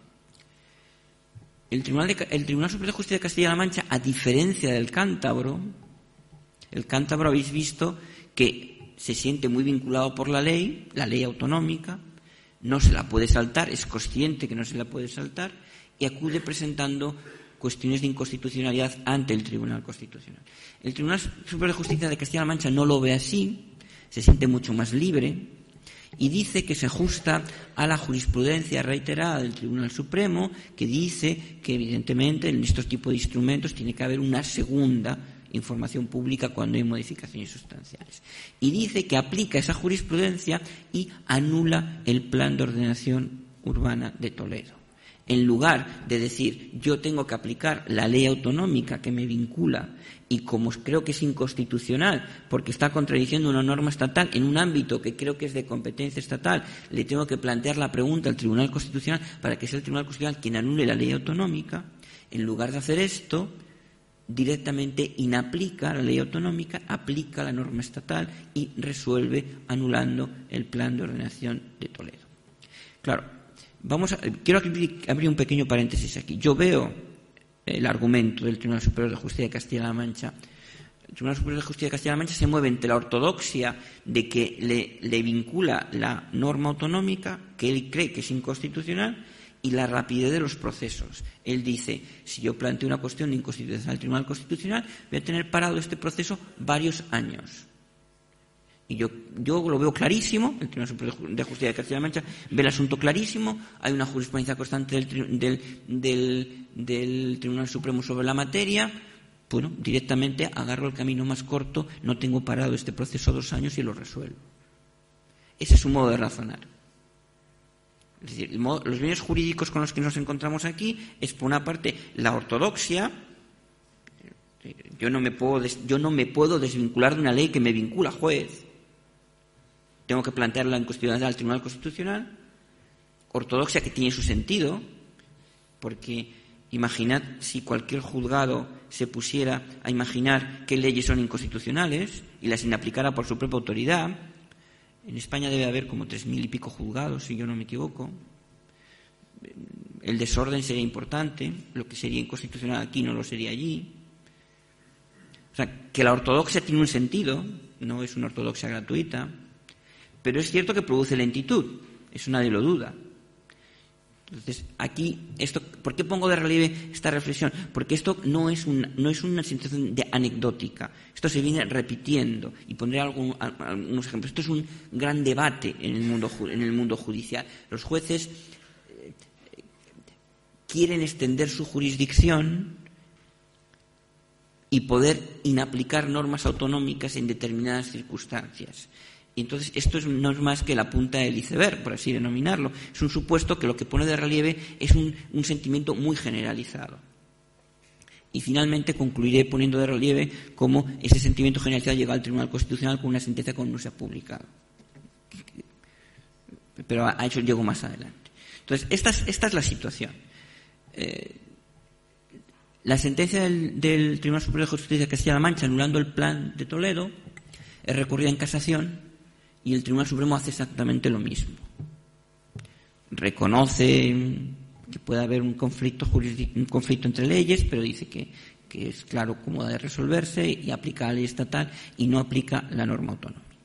El Tribunal, de, el Tribunal Superior de Justicia de Castilla-La Mancha, a diferencia del cántabro, el cántabro habéis visto que se siente muy vinculado por la ley, la ley autonómica, no se la puede saltar, es consciente que no se la puede saltar y acude presentando cuestiones de inconstitucionalidad ante el Tribunal Constitucional. El Tribunal Superior de Justicia de Castilla-La Mancha no lo ve así, se siente mucho más libre y dice que se ajusta a la jurisprudencia reiterada del Tribunal Supremo, que dice que evidentemente en estos tipos de instrumentos tiene que haber una segunda información pública cuando hay modificaciones sustanciales. Y dice que aplica esa jurisprudencia y anula el Plan de Ordenación Urbana de Toledo. En lugar de decir, yo tengo que aplicar la ley autonómica que me vincula y como creo que es inconstitucional porque está contradiciendo una norma estatal en un ámbito que creo que es de competencia estatal, le tengo que plantear la pregunta al Tribunal Constitucional para que sea el Tribunal Constitucional quien anule la ley autonómica, en lugar de hacer esto, directamente inaplica la ley autonómica, aplica la norma estatal y resuelve anulando el plan de ordenación de Toledo. Claro, vamos a, quiero abrir, abrir un pequeño paréntesis aquí. Yo veo el argumento del Tribunal Superior de Justicia de Castilla-La Mancha. El Tribunal Superior de Justicia de Castilla-La Mancha se mueve entre la ortodoxia de que le, le vincula la norma autonómica, que él cree que es inconstitucional, y la rapidez de los procesos. Él dice, si yo planteo una cuestión de inconstitucionalidad al Tribunal Constitucional, voy a tener parado este proceso varios años. Y yo, yo lo veo clarísimo, el Tribunal Superior de Justicia de Castilla-La Mancha ve el asunto clarísimo, hay una jurisprudencia constante del, del, del, del Tribunal Supremo sobre la materia. Bueno, directamente agarro el camino más corto, no tengo parado este proceso dos años y lo resuelvo. Ese es su modo de razonar. Es decir, el modo, los medios jurídicos con los que nos encontramos aquí es, por una parte, la ortodoxia. Yo no me puedo, des, yo no me puedo desvincular de una ley que me vincula, juez. Tengo que plantearla en constitucionalidad al Tribunal Constitucional. Ortodoxia que tiene su sentido, porque imaginad si cualquier juzgado se pusiera a imaginar qué leyes son inconstitucionales y las inaplicara por su propia autoridad. En España debe haber como tres mil y pico juzgados, si yo no me equivoco. El desorden sería importante, lo que sería inconstitucional aquí no lo sería allí. O sea, que la ortodoxia tiene un sentido, no es una ortodoxia gratuita, pero es cierto que produce lentitud, eso nadie lo duda. Entonces, aquí, esto, ¿por qué pongo de relieve esta reflexión? Porque esto no es, un, no es una situación de anecdótica. Esto se viene repitiendo. Y pondré algún, algunos ejemplos. Esto es un gran debate en el mundo, en el mundo judicial. Los jueces eh, quieren extender su jurisdicción y poder inaplicar normas autonómicas en determinadas circunstancias. Y entonces esto es, no es más que la punta del iceberg, por así denominarlo. Es un supuesto que lo que pone de relieve es un, un sentimiento muy generalizado. Y finalmente concluiré poniendo de relieve cómo ese sentimiento generalizado llega al Tribunal Constitucional con una sentencia que aún no se ha publicado. Pero a eso llego más adelante. Entonces, esta es, esta es la situación. Eh, la sentencia del, del Tribunal Superior de Justicia de Castilla-La Mancha anulando el plan de Toledo es recurrida en casación. Y el Tribunal Supremo hace exactamente lo mismo. Reconoce que puede haber un conflicto, un conflicto entre leyes, pero dice que, que es claro cómo ha de resolverse y aplica la ley estatal y no aplica la norma autonómica.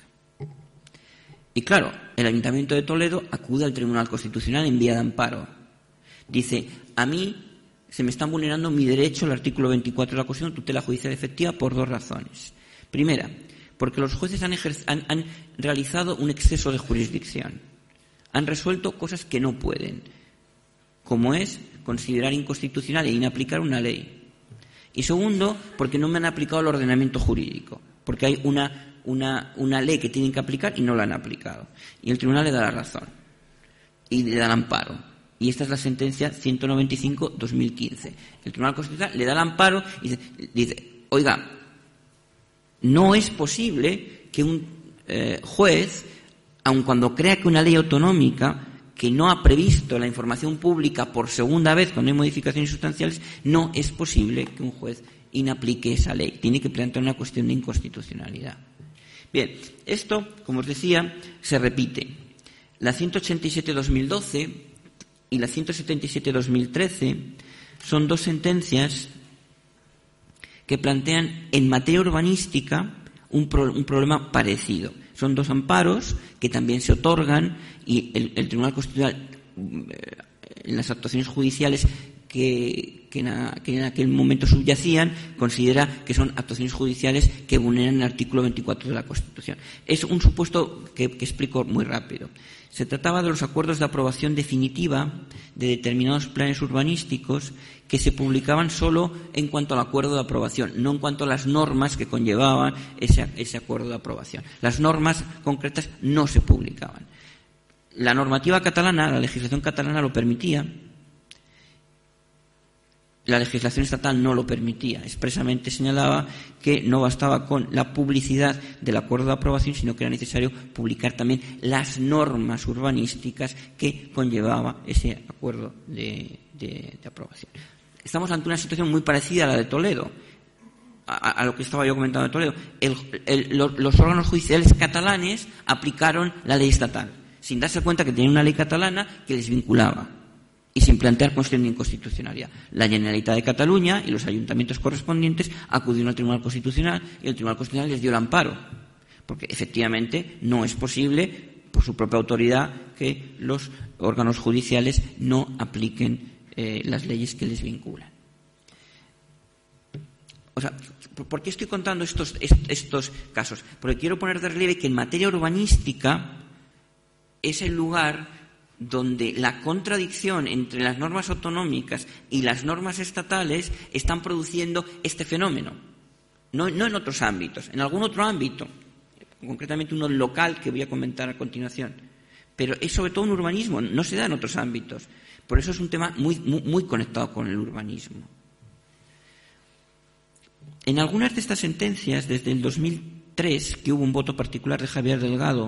Y claro, el Ayuntamiento de Toledo acude al Tribunal Constitucional en vía de amparo. Dice, a mí se me está vulnerando mi derecho, el artículo veinticuatro de la Constitución, tutela judicial efectiva, por dos razones. Primera, porque los jueces han, han, han realizado un exceso de jurisdicción. Han resuelto cosas que no pueden, como es considerar inconstitucional e inaplicar una ley. Y segundo, porque no me han aplicado el ordenamiento jurídico, porque hay una, una, una ley que tienen que aplicar y no la han aplicado. Y el tribunal le da la razón y le da el amparo. Y esta es la sentencia ciento noventa y cinco barra dos mil quince. El Tribunal Constitucional le da el amparo y dice, dice oiga, no es posible que un eh, juez, aun cuando crea que una ley autonómica que no ha previsto la información pública por segunda vez cuando hay modificaciones sustanciales, no es posible que un juez inaplique esa ley. Tiene que plantear una cuestión de inconstitucionalidad. Bien, esto, como os decía, se repite. La ciento ochenta y siete barra dos mil doce y la ciento setenta y siete barra dos mil trece son dos sentencias que plantean en materia urbanística un, pro, un problema parecido. Son dos amparos que también se otorgan y el, el Tribunal Constitucional, en las actuaciones judiciales que, que, en a, que en aquel momento subyacían, considera que son actuaciones judiciales que vulneran el artículo veinticuatro de la Constitución. Es un supuesto que, que explico muy rápido. Se trataba de los acuerdos de aprobación definitiva de determinados planes urbanísticos que se publicaban solo en cuanto al acuerdo de aprobación, no en cuanto a las normas que conllevaban ese, ese acuerdo de aprobación. Las normas concretas no se publicaban. La normativa catalana, la legislación catalana lo permitía, la legislación estatal no lo permitía. Expresamente señalaba que no bastaba con la publicidad del acuerdo de aprobación, sino que era necesario publicar también las normas urbanísticas que conllevaba ese acuerdo de, de, de aprobación. Estamos ante una situación muy parecida a la de Toledo. a, a lo que estaba yo comentando de Toledo, el, el, los, los órganos judiciales catalanes aplicaron la ley estatal, sin darse cuenta que tenían una ley catalana que les vinculaba y sin plantear cuestión de inconstitucionalidad. La Generalitat de Cataluña y los ayuntamientos correspondientes acudieron al Tribunal Constitucional y el Tribunal Constitucional les dio el amparo, porque efectivamente no es posible, por su propia autoridad, que los órganos judiciales no apliquen eh, las leyes que les vinculan. O sea, ¿por qué estoy contando estos, estos casos? Porque quiero poner de relieve que en materia urbanística es el lugar donde la contradicción entre las normas autonómicas y las normas estatales están produciendo este fenómeno. No, no en otros ámbitos, en algún otro ámbito, concretamente uno local que voy a comentar a continuación. Pero es sobre todo un urbanismo, no se da en otros ámbitos. Por eso es un tema muy, muy, muy conectado con el urbanismo. En algunas de estas sentencias, desde el dos mil tres, que hubo un voto particular de Javier Delgado,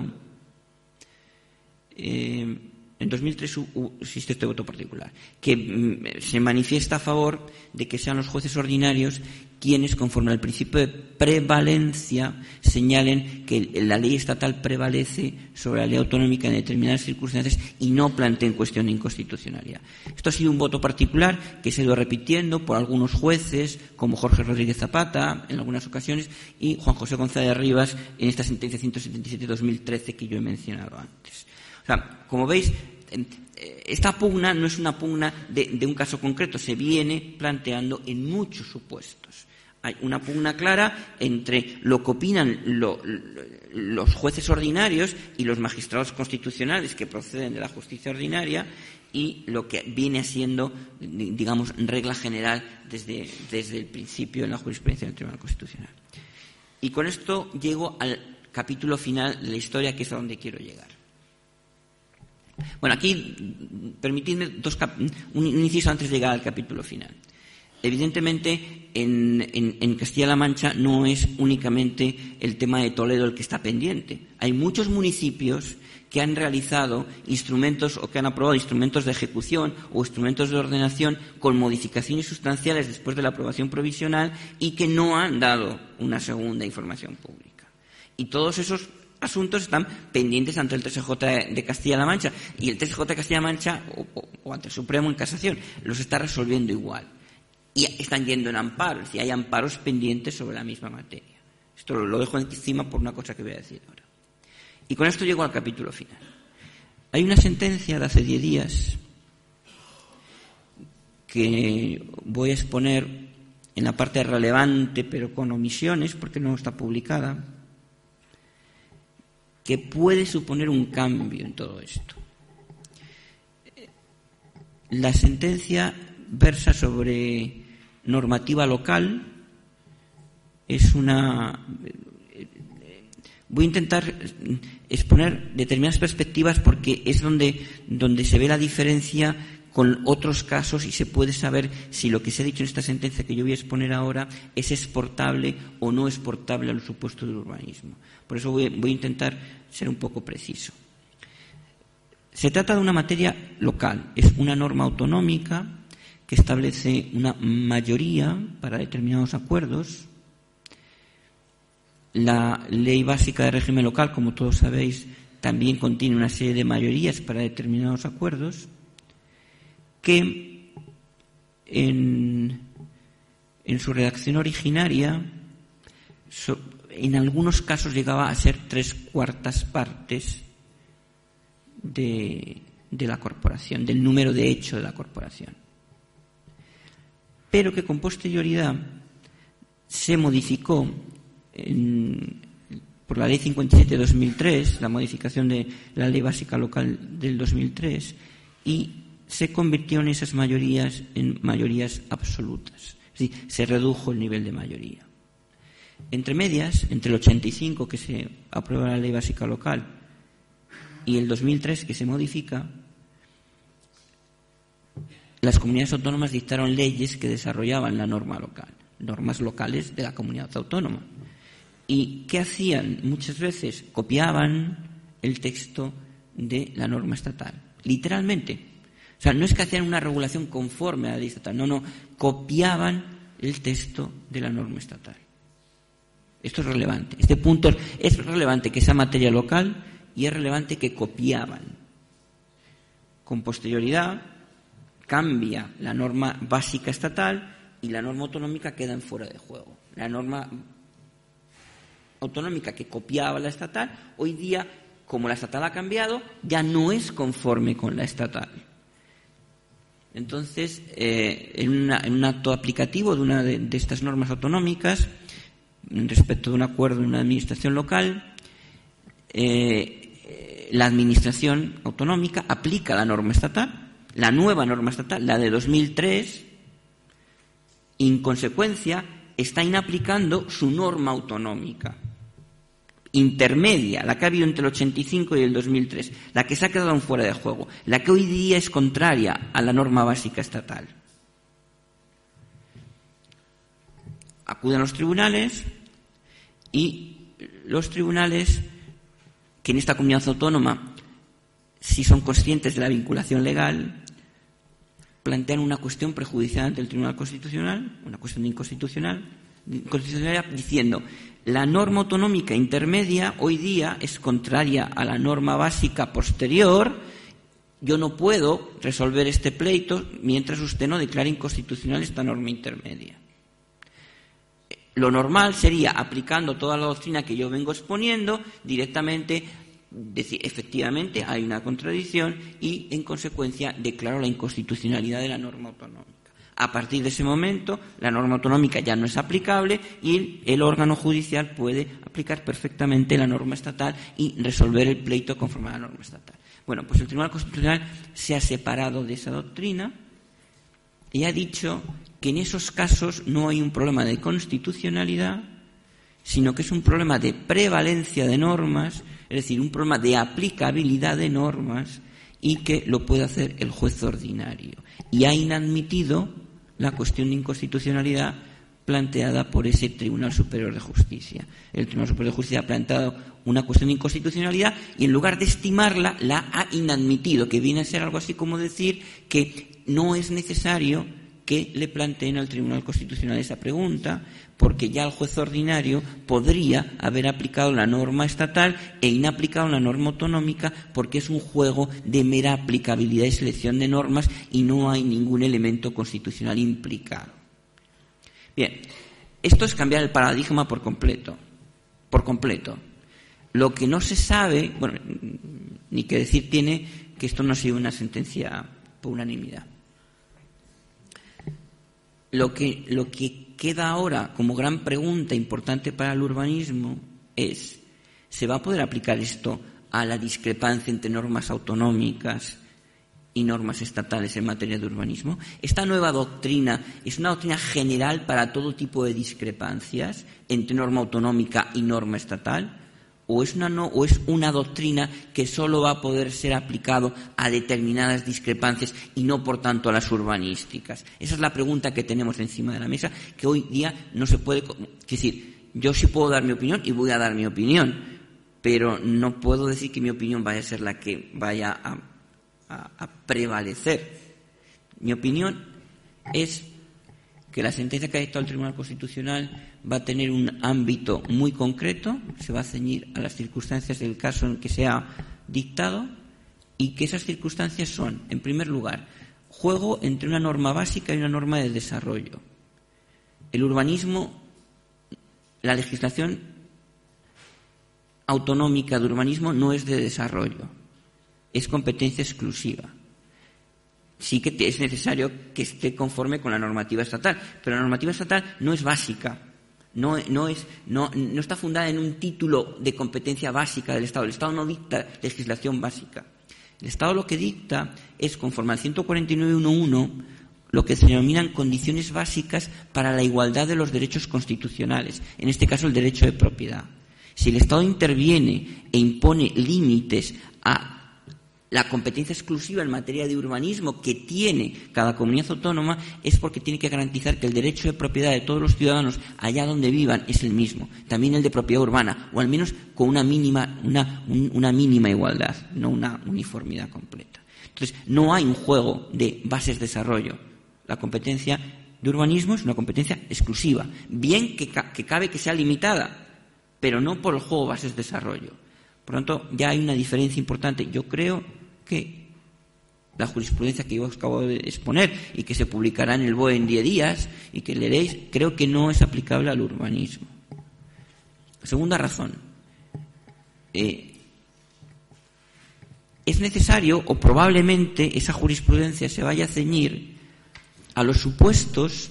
eh, en dos mil tres existe este voto particular, que mm, se manifiesta a favor de que sean los jueces ordinarios quienes, conforme al principio de prevalencia, señalen que la ley estatal prevalece sobre la ley autonómica en determinadas circunstancias y no planteen cuestión de inconstitucionalidad. Esto ha sido un voto particular que se ha ido repitiendo por algunos jueces, como Jorge Rodríguez Zapata, en algunas ocasiones, y Juan José González Rivas, en esta sentencia ciento setenta y siete de dos mil trece que yo he mencionado antes. O sea, como veis, esta pugna no es una pugna de, de un caso concreto, se viene planteando en muchos supuestos. Hay una pugna clara entre lo que opinan lo, lo, los jueces ordinarios y los magistrados constitucionales que proceden de la justicia ordinaria y lo que viene siendo, digamos, regla general desde, desde el principio en la jurisprudencia del Tribunal Constitucional. Y con esto llego al capítulo final de la historia, que es a donde quiero llegar. Bueno, aquí permitidme dos cap- un inciso antes de llegar al capítulo final. Evidentemente, en, en, en Castilla-La Mancha no es únicamente el tema de Toledo el que está pendiente. Hay muchos municipios que han realizado instrumentos o que han aprobado instrumentos de ejecución o instrumentos de ordenación con modificaciones sustanciales después de la aprobación provisional y que no han dado una segunda información pública. Y todos esos asuntos están pendientes ante el T S J de Castilla-La Mancha y el T S J de Castilla-La Mancha o, o, o ante el Supremo en casación los está resolviendo igual y están yendo en amparo, es decir, hay amparos pendientes sobre la misma materia. Esto lo, lo dejo encima por una cosa que voy a decir ahora. Y con esto llego al capítulo final. Hay una sentencia de hace diez días que voy a exponer en la parte relevante pero con omisiones porque no está publicada, que puede suponer un cambio en todo esto. La sentencia versa sobre normativa local. Es una... Voy a intentar exponer determinadas perspectivas porque es donde, donde se ve la diferencia con otros casos y se puede saber si lo que se ha dicho en esta sentencia que yo voy a exponer ahora es exportable o no exportable a los supuestos del urbanismo. Por eso voy, voy a intentar ser un poco preciso. Se trata de una materia local, es una norma autonómica que establece una mayoría para determinados acuerdos. La Ley Básica de Régimen Local, como todos sabéis, también contiene una serie de mayorías para determinados acuerdos que en, en su redacción originaria so, en algunos casos llegaba a ser tres cuartas partes de, de la corporación, del número de hecho de la corporación. Pero que con posterioridad se modificó en, por la Ley cincuenta y siete de dos mil tres, la modificación de la Ley Básica Local del dos mil tres, y se convirtieron esas mayorías en mayorías absolutas. Es decir, se redujo el nivel de mayoría. Entre medias, entre el ochenta y cinco, que se aprueba la Ley Básica Local, y el dos mil tres, que se modifica, las comunidades autónomas dictaron leyes que desarrollaban la norma local, normas locales de la comunidad autónoma. ¿Y qué hacían? Muchas veces copiaban el texto de la norma estatal, literalmente. O sea, no es que hacían una regulación conforme a la ley estatal, no, no, copiaban el texto de la norma estatal. Esto es relevante. Este punto es relevante que sea materia local y es relevante que copiaban. Con posterioridad cambia la norma básica estatal y la norma autonómica queda en fuera de juego. La norma autonómica que copiaba la estatal, hoy día, como la estatal ha cambiado, ya no es conforme con la estatal. Entonces, eh, en, una, en un acto aplicativo de una de, de estas normas autonómicas, respecto de un acuerdo en una administración local, eh, la administración autonómica aplica la norma estatal, la nueva norma estatal, la de dos mil tres, y en consecuencia está inaplicando su norma autonómica intermedia, la que ha habido entre el ochenta y cinco y el dos mil tres, la que se ha quedado en fuera de juego, la que hoy día es contraria a la norma básica estatal. Acuden a los tribunales y los tribunales, que en esta comunidad autónoma, si son conscientes de la vinculación legal, plantean una cuestión prejudicial ante el Tribunal Constitucional, una cuestión de inconstitucional, de inconstitucionalidad, diciendo la norma autonómica intermedia hoy día es contraria a la norma básica posterior, yo no puedo resolver este pleito mientras usted no declare inconstitucional esta norma intermedia. Lo normal sería, aplicando toda la doctrina que yo vengo exponiendo, directamente decir, efectivamente hay una contradicción y, en consecuencia, declaro la inconstitucionalidad de la norma autonómica. A partir de ese momento, la norma autonómica ya no es aplicable y el órgano judicial puede aplicar perfectamente la norma estatal y resolver el pleito conforme a la norma estatal. Bueno, pues el Tribunal Constitucional se ha separado de esa doctrina y ha dicho que en esos casos no hay un problema de constitucionalidad, sino que es un problema de prevalencia de normas, es decir, un problema de aplicabilidad de normas, y que lo puede hacer el juez ordinario. Y ha inadmitido la cuestión de inconstitucionalidad planteada por ese Tribunal Superior de Justicia. El Tribunal Superior de Justicia ha planteado una cuestión de inconstitucionalidad y, en lugar de estimarla, la ha inadmitido, que viene a ser algo así como decir que no es necesario que le planteen al Tribunal Constitucional esa pregunta, porque ya el juez ordinario podría haber aplicado la norma estatal e inaplicado la norma autonómica, porque es un juego de mera aplicabilidad y selección de normas y no hay ningún elemento constitucional implicado. Bien, esto es cambiar el paradigma por completo, por completo. Lo que no se sabe, bueno, ni que decir tiene que esto no ha sido una sentencia por unanimidad. Lo que, lo que queda ahora como gran pregunta importante para el urbanismo es, ¿se va a poder aplicar esto a la discrepancia entre normas autonómicas y normas estatales en materia de urbanismo? ¿Esta nueva doctrina es una doctrina general para todo tipo de discrepancias entre norma autonómica y norma estatal? ¿O es una, no, o es una doctrina que solo va a poder ser aplicado a determinadas discrepancias y no, por tanto, a las urbanísticas? Esa es la pregunta que tenemos encima de la mesa, que hoy día no se puede... Es decir, yo sí puedo dar mi opinión y voy a dar mi opinión, pero no puedo decir que mi opinión vaya a ser la que vaya a, a, a prevalecer. Mi opinión es que la sentencia que ha dictado el Tribunal Constitucional va a tener un ámbito muy concreto, se va a ceñir a las circunstancias del caso en que se ha dictado, y que esas circunstancias son, en primer lugar, juego entre una norma básica y una norma de desarrollo. El urbanismo, la legislación autonómica de urbanismo no es de desarrollo, es competencia exclusiva. Sí que es necesario que esté conforme con la normativa estatal, pero la normativa estatal no es básica, no, no, es, no, no está fundada en un título de competencia básica del Estado. El Estado no dicta legislación básica. El Estado lo que dicta es, conforme al ciento cuarenta y nueve punto uno punto uno, lo que se denominan condiciones básicas para la igualdad de los derechos constitucionales, en este caso el derecho de propiedad. Si el Estado interviene e impone límites a la competencia exclusiva en materia de urbanismo que tiene cada comunidad autónoma, es porque tiene que garantizar que el derecho de propiedad de todos los ciudadanos allá donde vivan es el mismo, también el de propiedad urbana, o al menos con una mínima, una, un, una mínima igualdad, no una uniformidad completa. Entonces, no hay un juego de bases de desarrollo. La competencia de urbanismo es una competencia exclusiva, bien que, ca- que cabe que sea limitada, pero no por el juego bases de desarrollo. Por lo tanto, ya hay una diferencia importante. Yo creo que la jurisprudencia que yo os acabo de exponer y que se publicará en el B O E en diez días y que leeréis, creo que no es aplicable al urbanismo. Segunda razón. Eh, es necesario, o probablemente esa jurisprudencia se vaya a ceñir a los supuestos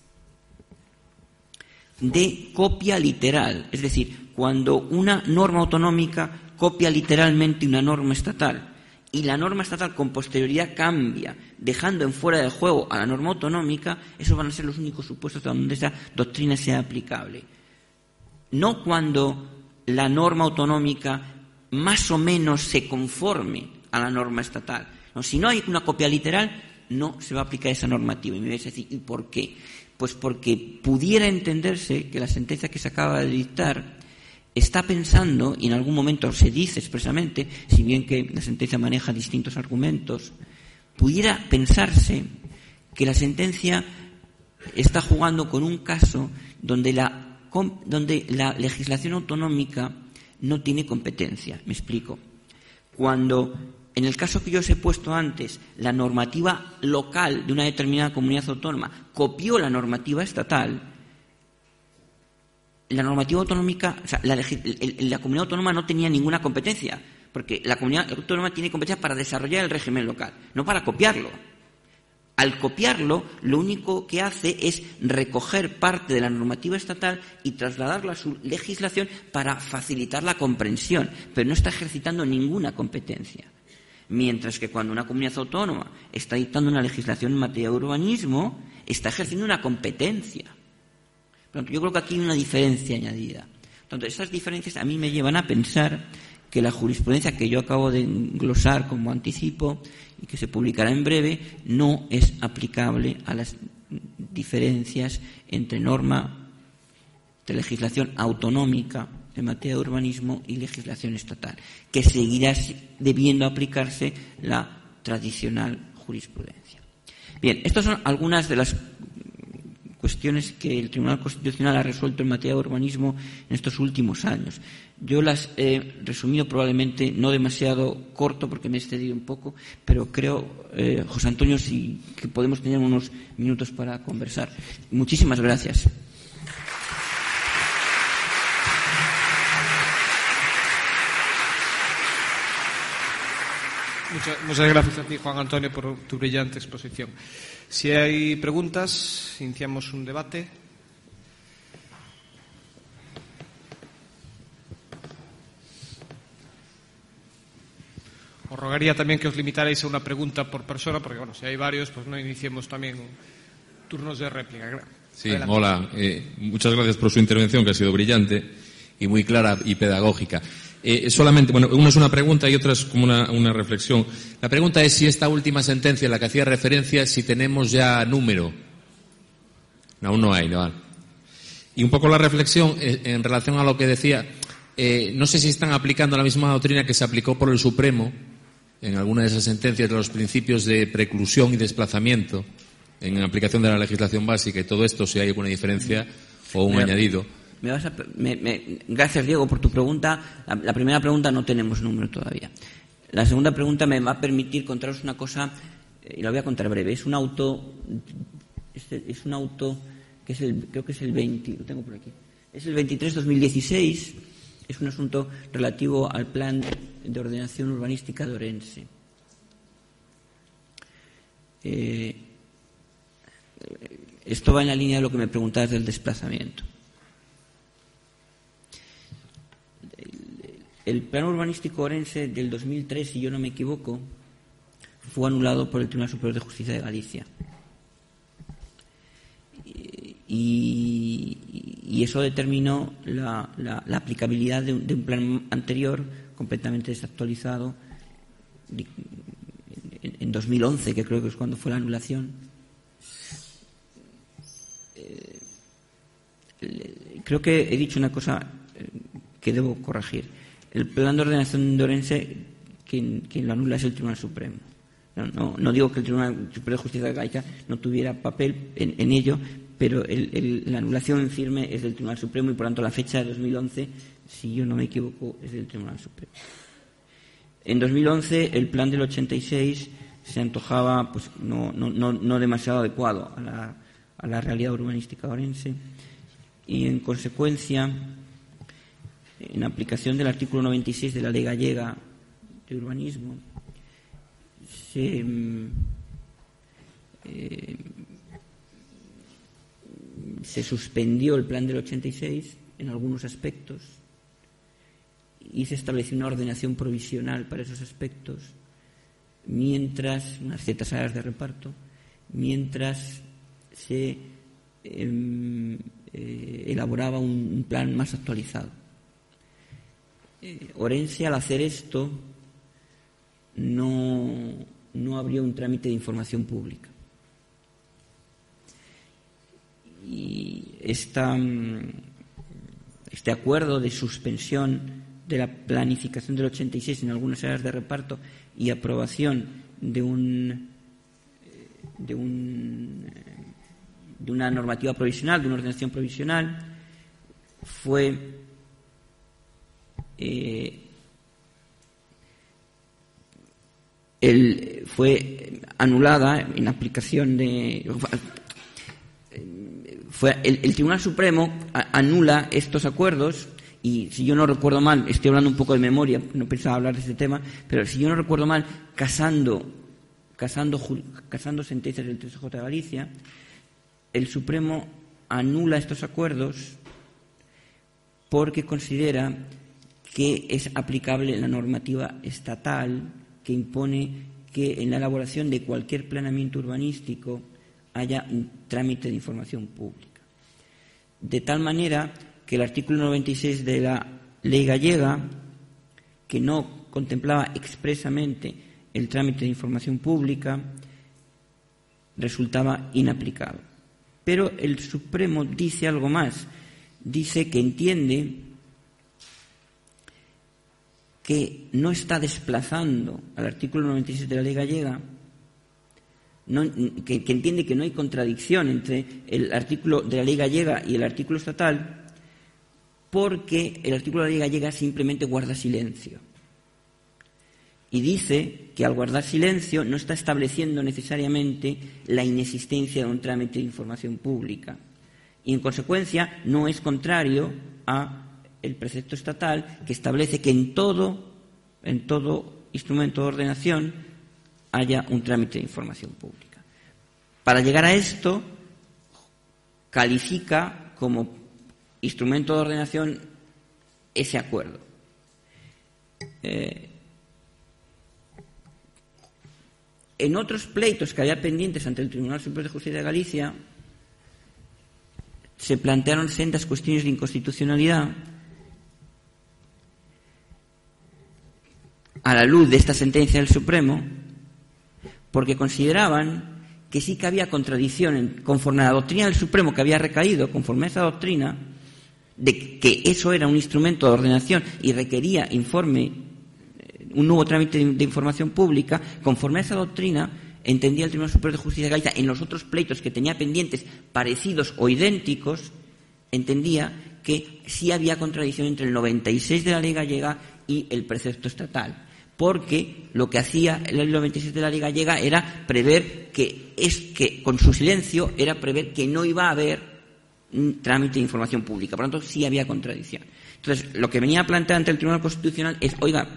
de copia literal. Es decir, cuando una norma autonómica copia literalmente una norma estatal y la norma estatal con posterioridad cambia, dejando en fuera de juego a la norma autonómica, esos van a ser los únicos supuestos donde esa doctrina sea aplicable. No cuando la norma autonómica más o menos se conforme a la norma estatal. No, si no hay una copia literal, no se va a aplicar esa normativa. Y me vais a decir, ¿y por qué? Pues porque pudiera entenderse que la sentencia que se acaba de dictar está pensando, y en algún momento se dice expresamente, si bien que la sentencia maneja distintos argumentos, pudiera pensarse que la sentencia está jugando con un caso donde la, donde la legislación autonómica no tiene competencia. Me explico. Cuando, en el caso que yo os he puesto antes, la normativa local de una determinada comunidad autónoma copió la normativa estatal, la normativa autonómica, o sea, la, la comunidad autónoma no tenía ninguna competencia, porque la comunidad autónoma tiene competencia para desarrollar el régimen local, no para copiarlo. Al copiarlo, lo único que hace es recoger parte de la normativa estatal y trasladarla a su legislación para facilitar la comprensión, pero no está ejercitando ninguna competencia. Mientras que cuando una comunidad autónoma está dictando una legislación en materia de urbanismo, está ejerciendo una competencia. Por lo tanto, yo creo que aquí hay una diferencia añadida. Por tanto, esas diferencias a mí me llevan a pensar que la jurisprudencia que yo acabo de glosar como anticipo y que se publicará en breve no es aplicable a las diferencias entre norma de legislación autonómica en materia de urbanismo y legislación estatal, que seguirá debiendo aplicarse la tradicional jurisprudencia. Bien, estas son algunas de las cuestiones que el Tribunal Constitucional ha resuelto en materia de urbanismo en estos últimos años. Yo las he resumido probablemente no demasiado corto porque me he excedido un poco, pero creo, eh, José Antonio, si que podemos tener unos minutos para conversar. Muchísimas gracias. Muchas, muchas gracias a ti, Juan Antonio, por tu brillante exposición. Si hay preguntas, iniciamos un debate. Os rogaría también que os limitarais a una pregunta por persona, porque bueno, si hay varios, pues no iniciemos también turnos de réplica. Sí, adelante. Hola. Eh, muchas gracias por su intervención, que ha sido brillante y muy clara y pedagógica. Eh, solamente, bueno, una es una pregunta y otra es como una, una reflexión. La pregunta es si esta última sentencia a la que hacía referencia, si tenemos ya número. No, aún no hay, no. Y un poco la reflexión eh, en relación a lo que decía, eh, no sé si están aplicando la misma doctrina que se aplicó por el Supremo en alguna de esas sentencias de los principios de preclusión y desplazamiento en aplicación de la legislación básica y todo esto, si hay alguna diferencia o un Mira, añadido. Me vas a, me, me, gracias, Diego, por tu pregunta. La, la primera pregunta no tenemos número todavía. La segunda pregunta me va a permitir contaros una cosa, eh, y la voy a contar breve. Es un auto, es, es un auto que es el, creo que es el veinte, lo tengo por aquí. Es el veintitrés dos mil dieciséis. Es un asunto relativo al plan de ordenación urbanística de Orense. Eh, esto va en la línea de lo que me preguntabas del desplazamiento. El plan urbanístico orense del dos mil tres, si yo no me equivoco, fue anulado por el Tribunal Superior de Justicia de Galicia. Y, y eso determinó la, la, la aplicabilidad de un, de un plan anterior completamente desactualizado en, en dos mil once, que creo que es cuando fue la anulación. Eh, creo que he dicho una cosa que debo corregir. El plan de ordenación de Orense, quien, quien lo anula es el Tribunal Supremo. No, no, no digo que el Tribunal Superior de Justicia de Galicia no tuviera papel en, en ello, pero el, el, la anulación en firme es del Tribunal Supremo y, por tanto, la fecha de dos mil once, si yo no me equivoco, es del Tribunal Supremo. En dos mil once, el plan del ochenta y seis se antojaba pues no, no, no, no demasiado adecuado a la, a la realidad urbanística orense y, en consecuencia, en aplicación del artículo noventa y seis de la Ley Gallega de Urbanismo, se, eh, se suspendió el plan del ochenta y seis en algunos aspectos y se estableció una ordenación provisional para esos aspectos, mientras, unas ciertas áreas de reparto, mientras se eh, eh, elaboraba un, un plan más actualizado. Eh, Orense, al hacer esto, no, no abrió un trámite de información pública. Y esta, este acuerdo de suspensión de la planificación del ochenta y seis en algunas áreas de reparto y aprobación de un de un de una normativa provisional, de una ordenación provisional, fue eh, el, fue anulada en aplicación de fue el, el Tribunal Supremo anula estos acuerdos. Y si yo no recuerdo mal, estoy hablando un poco de memoria, no pensaba hablar de este tema, pero si yo no recuerdo mal, casando, casando, casando sentencias del T S J de Galicia, el Supremo anula estos acuerdos porque considera que es aplicable la normativa estatal que impone que en la elaboración de cualquier planeamiento urbanístico haya un trámite de información pública. De tal manera que el artículo noventa y seis de la Ley Gallega, que no contemplaba expresamente el trámite de información pública, resultaba inaplicado. Pero el Supremo dice algo más. Dice que entiende que no está desplazando al artículo noventa y seis de la Ley Gallega, no, que, que entiende que no hay contradicción entre el artículo de la Ley Gallega y el artículo estatal, porque el artículo de la Ley Gallega simplemente guarda silencio. Y dice que al guardar silencio no está estableciendo necesariamente la inexistencia de un trámite de información pública. Y, en consecuencia, no es contrario a el precepto estatal que establece que en todo, en todo instrumento de ordenación haya un trámite de información pública. Para llegar a esto, califica como instrumento de ordenación ese acuerdo. Eh, en otros pleitos que había pendientes ante el Tribunal Superior de Justicia de Galicia se plantearon sendas cuestiones de inconstitucionalidad a la luz de esta sentencia del Supremo, porque consideraban que sí que había contradicción en, conforme a la doctrina del Supremo que había recaído, conforme a esa doctrina, de que eso era un instrumento de ordenación y requería informe, un nuevo trámite de información pública, conforme a esa doctrina, entendía el Tribunal Superior de Justicia de Galicia, en los otros pleitos que tenía pendientes parecidos o idénticos, entendía que sí había contradicción entre el noventa y seis de la Ley Gallega y el precepto estatal, porque lo que hacía el noventa y seis de la Ley Gallega era prever que, es, que con su silencio, era prever que no iba a haber un trámite de información pública. Por lo tanto, sí había contradicción. Entonces, lo que venía a plantear ante el Tribunal Constitucional es, oiga,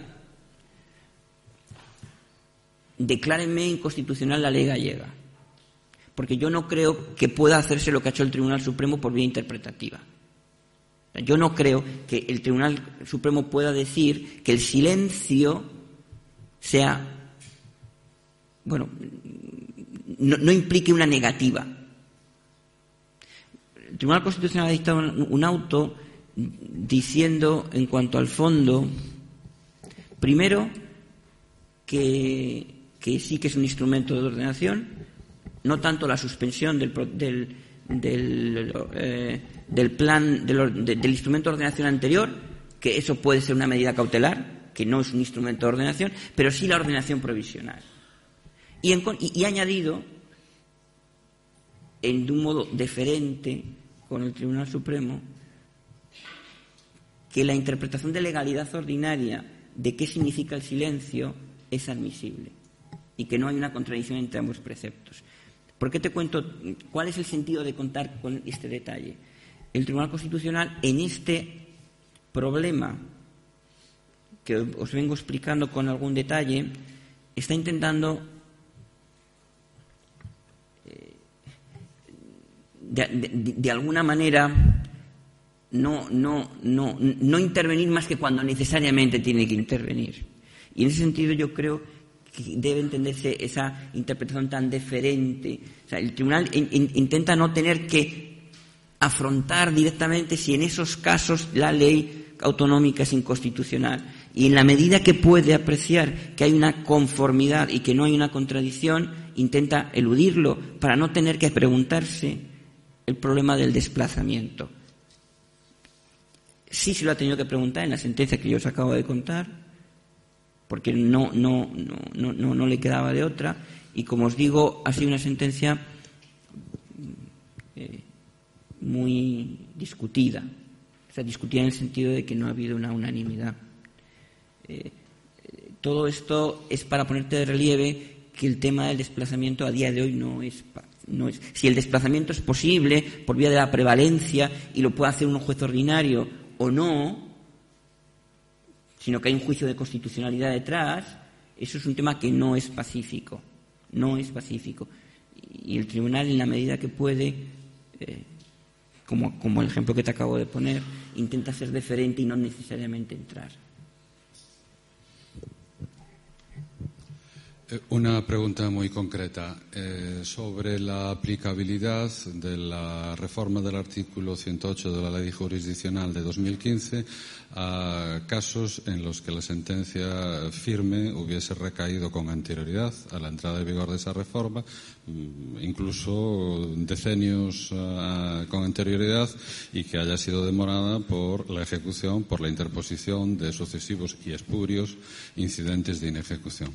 declárenme inconstitucional la Ley Gallega, porque yo no creo que pueda hacerse lo que ha hecho el Tribunal Supremo por vía interpretativa. Yo no creo que el Tribunal Supremo pueda decir que el silencio sea, bueno, no, no implique una negativa. El Tribunal Constitucional ha dictado un auto diciendo, en cuanto al fondo, primero, que, que sí que es un instrumento de ordenación, no tanto la suspensión del, del, del, eh, del plan, del, del instrumento de ordenación anterior, que eso puede ser una medida cautelar, que no es un instrumento de ordenación, pero sí la ordenación provisional. Y, en, y, y ha añadido en, de un modo deferente con el Tribunal Supremo que la interpretación de legalidad ordinaria de qué significa el silencio es admisible y que no hay una contradicción entre ambos preceptos. ¿Por qué te cuento cuál es el sentido de contar con este detalle? El Tribunal Constitucional, en este problema que os vengo explicando con algún detalle, está intentando eh, de, de, de alguna manera no, no, no, no intervenir más que cuando necesariamente tiene que intervenir. Y en ese sentido yo creo que debe entenderse esa interpretación tan deferente. O sea, el tribunal in, in, intenta no tener que afrontar directamente si en esos casos la ley autonómica es inconstitucional. Y en la medida que puede apreciar que hay una conformidad y que no hay una contradicción, intenta eludirlo para no tener que preguntarse el problema del desplazamiento. Sí se lo ha tenido que preguntar en la sentencia que yo os acabo de contar, porque no, no, no, no, no le quedaba de otra, y como os digo, ha sido una sentencia eh, muy discutida. O sea, discutida en el sentido de que no ha habido una unanimidad. Eh, todo esto es para ponerte de relieve que el tema del desplazamiento a día de hoy no es, no es. Si el desplazamiento es posible por vía de la prevalencia y lo puede hacer un juez ordinario o no, sino que hay un juicio de constitucionalidad detrás, eso es un tema que no es pacífico, no es pacífico. Y el tribunal, en la medida que puede, eh, como, como el ejemplo que te acabo de poner, intenta ser deferente y no necesariamente entrar. Una pregunta muy concreta eh, sobre la aplicabilidad de la reforma del artículo ciento ocho de la Ley Jurisdiccional de dos mil quince a casos en los que la sentencia firme hubiese recaído con anterioridad a la entrada en vigor de esa reforma, incluso decenios uh, con anterioridad, y que haya sido demorada por la ejecución, por la interposición de sucesivos y espurios incidentes de inejecución.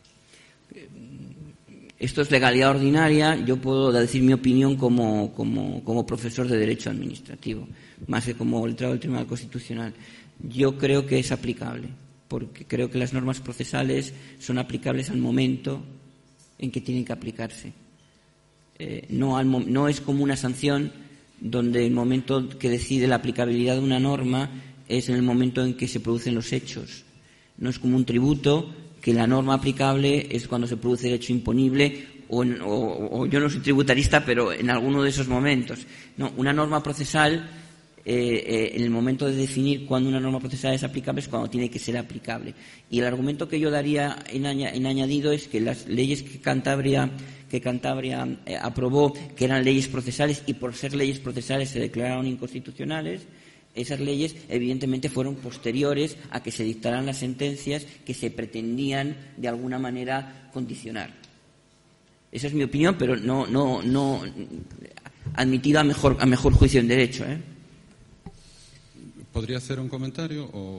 Esto es legalidad ordinaria. Yo puedo decir mi opinión como, como, como profesor de Derecho Administrativo, más que como letrado del Tribunal Constitucional. Yo creo que es aplicable, porque creo que las normas procesales son aplicables al momento en que tienen que aplicarse. Eh, no, al, no es como una sanción donde el momento que decide la aplicabilidad de una norma es en el momento en que se producen los hechos. No es como un tributo, que la norma aplicable es cuando se produce el hecho imponible, o, o, o yo no soy tributarista, pero en alguno de esos momentos. No, una norma procesal, eh, eh, en el momento de definir cuándo una norma procesal es aplicable es cuando tiene que ser aplicable. Y el argumento que yo daría en, aña, en añadido es que las leyes que Cantabria, que Cantabria eh, aprobó, que eran leyes procesales y por ser leyes procesales se declararon inconstitucionales, esas leyes evidentemente fueron posteriores a que se dictaran las sentencias que se pretendían de alguna manera condicionar. Esa es mi opinión, pero no, no, no admitida a mejor, a mejor juicio en derecho, ¿eh? ¿Podría hacer un comentario o...?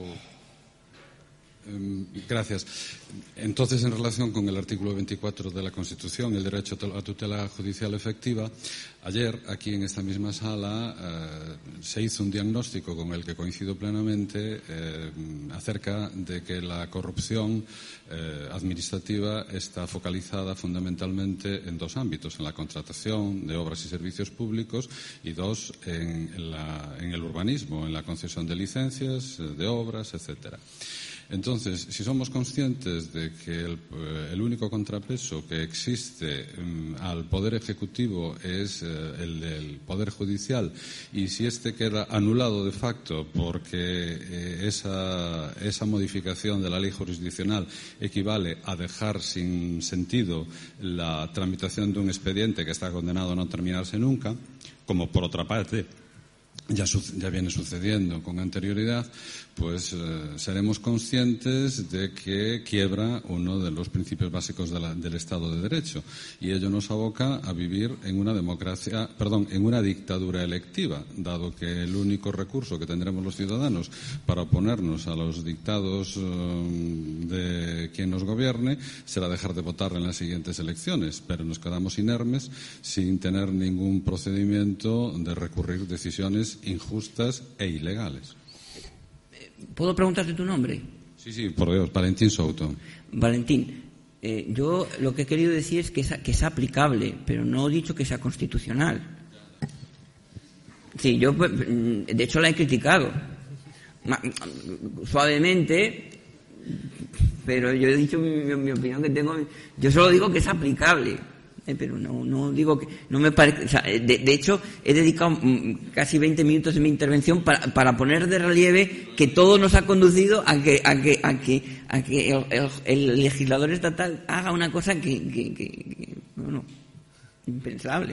Gracias. Entonces, en relación con el artículo veinticuatro de la Constitución, el derecho a tutela judicial efectiva, ayer, aquí en esta misma sala, eh, se hizo un diagnóstico con el que coincido plenamente eh, acerca de que la corrupción eh, administrativa está focalizada fundamentalmente en dos ámbitos: en la contratación de obras y servicios públicos y dos, en, en, la, en el urbanismo, en la concesión de licencias, de obras, etcétera. Entonces, si somos conscientes de que el, el único contrapeso que existe um, al Poder Ejecutivo es uh, el del Poder Judicial, y si éste queda anulado de facto porque eh, esa, esa modificación de la ley jurisdiccional equivale a dejar sin sentido la tramitación de un expediente que está condenado a no terminarse nunca, como por otra parte ya, ya viene sucediendo con anterioridad, pues eh, seremos conscientes de que quiebra uno de los principios básicos de la, del Estado de Derecho, y ello nos aboca a vivir en una democracia, perdón, en una dictadura electiva, dado que el único recurso que tendremos los ciudadanos para oponernos a los dictados eh, de quien nos gobierne será dejar de votar en las siguientes elecciones, pero nos quedamos inermes sin tener ningún procedimiento de recurrir decisiones injustas e ilegales. ¿Puedo preguntarte tu nombre? Sí, sí, por Dios, Valentín Souto. Valentín, eh, yo lo que he querido decir es que es, que es aplicable, pero no he dicho que sea constitucional. Sí, yo, de hecho, la he criticado. Suavemente, pero yo he dicho mi, mi, mi opinión que tengo. Yo solo digo que es aplicable. Eh, pero no, no digo que no me parece, o sea, de, de hecho he dedicado mm, casi veinte minutos de mi intervención para, para poner de relieve que todo nos ha conducido a que a que a que a que el, el, el legislador estatal haga una cosa que, que, que, que bueno, impensable.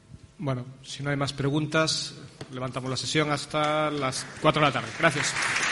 Bueno, si no hay más preguntas, levantamos la sesión hasta las cuatro de la tarde. Gracias.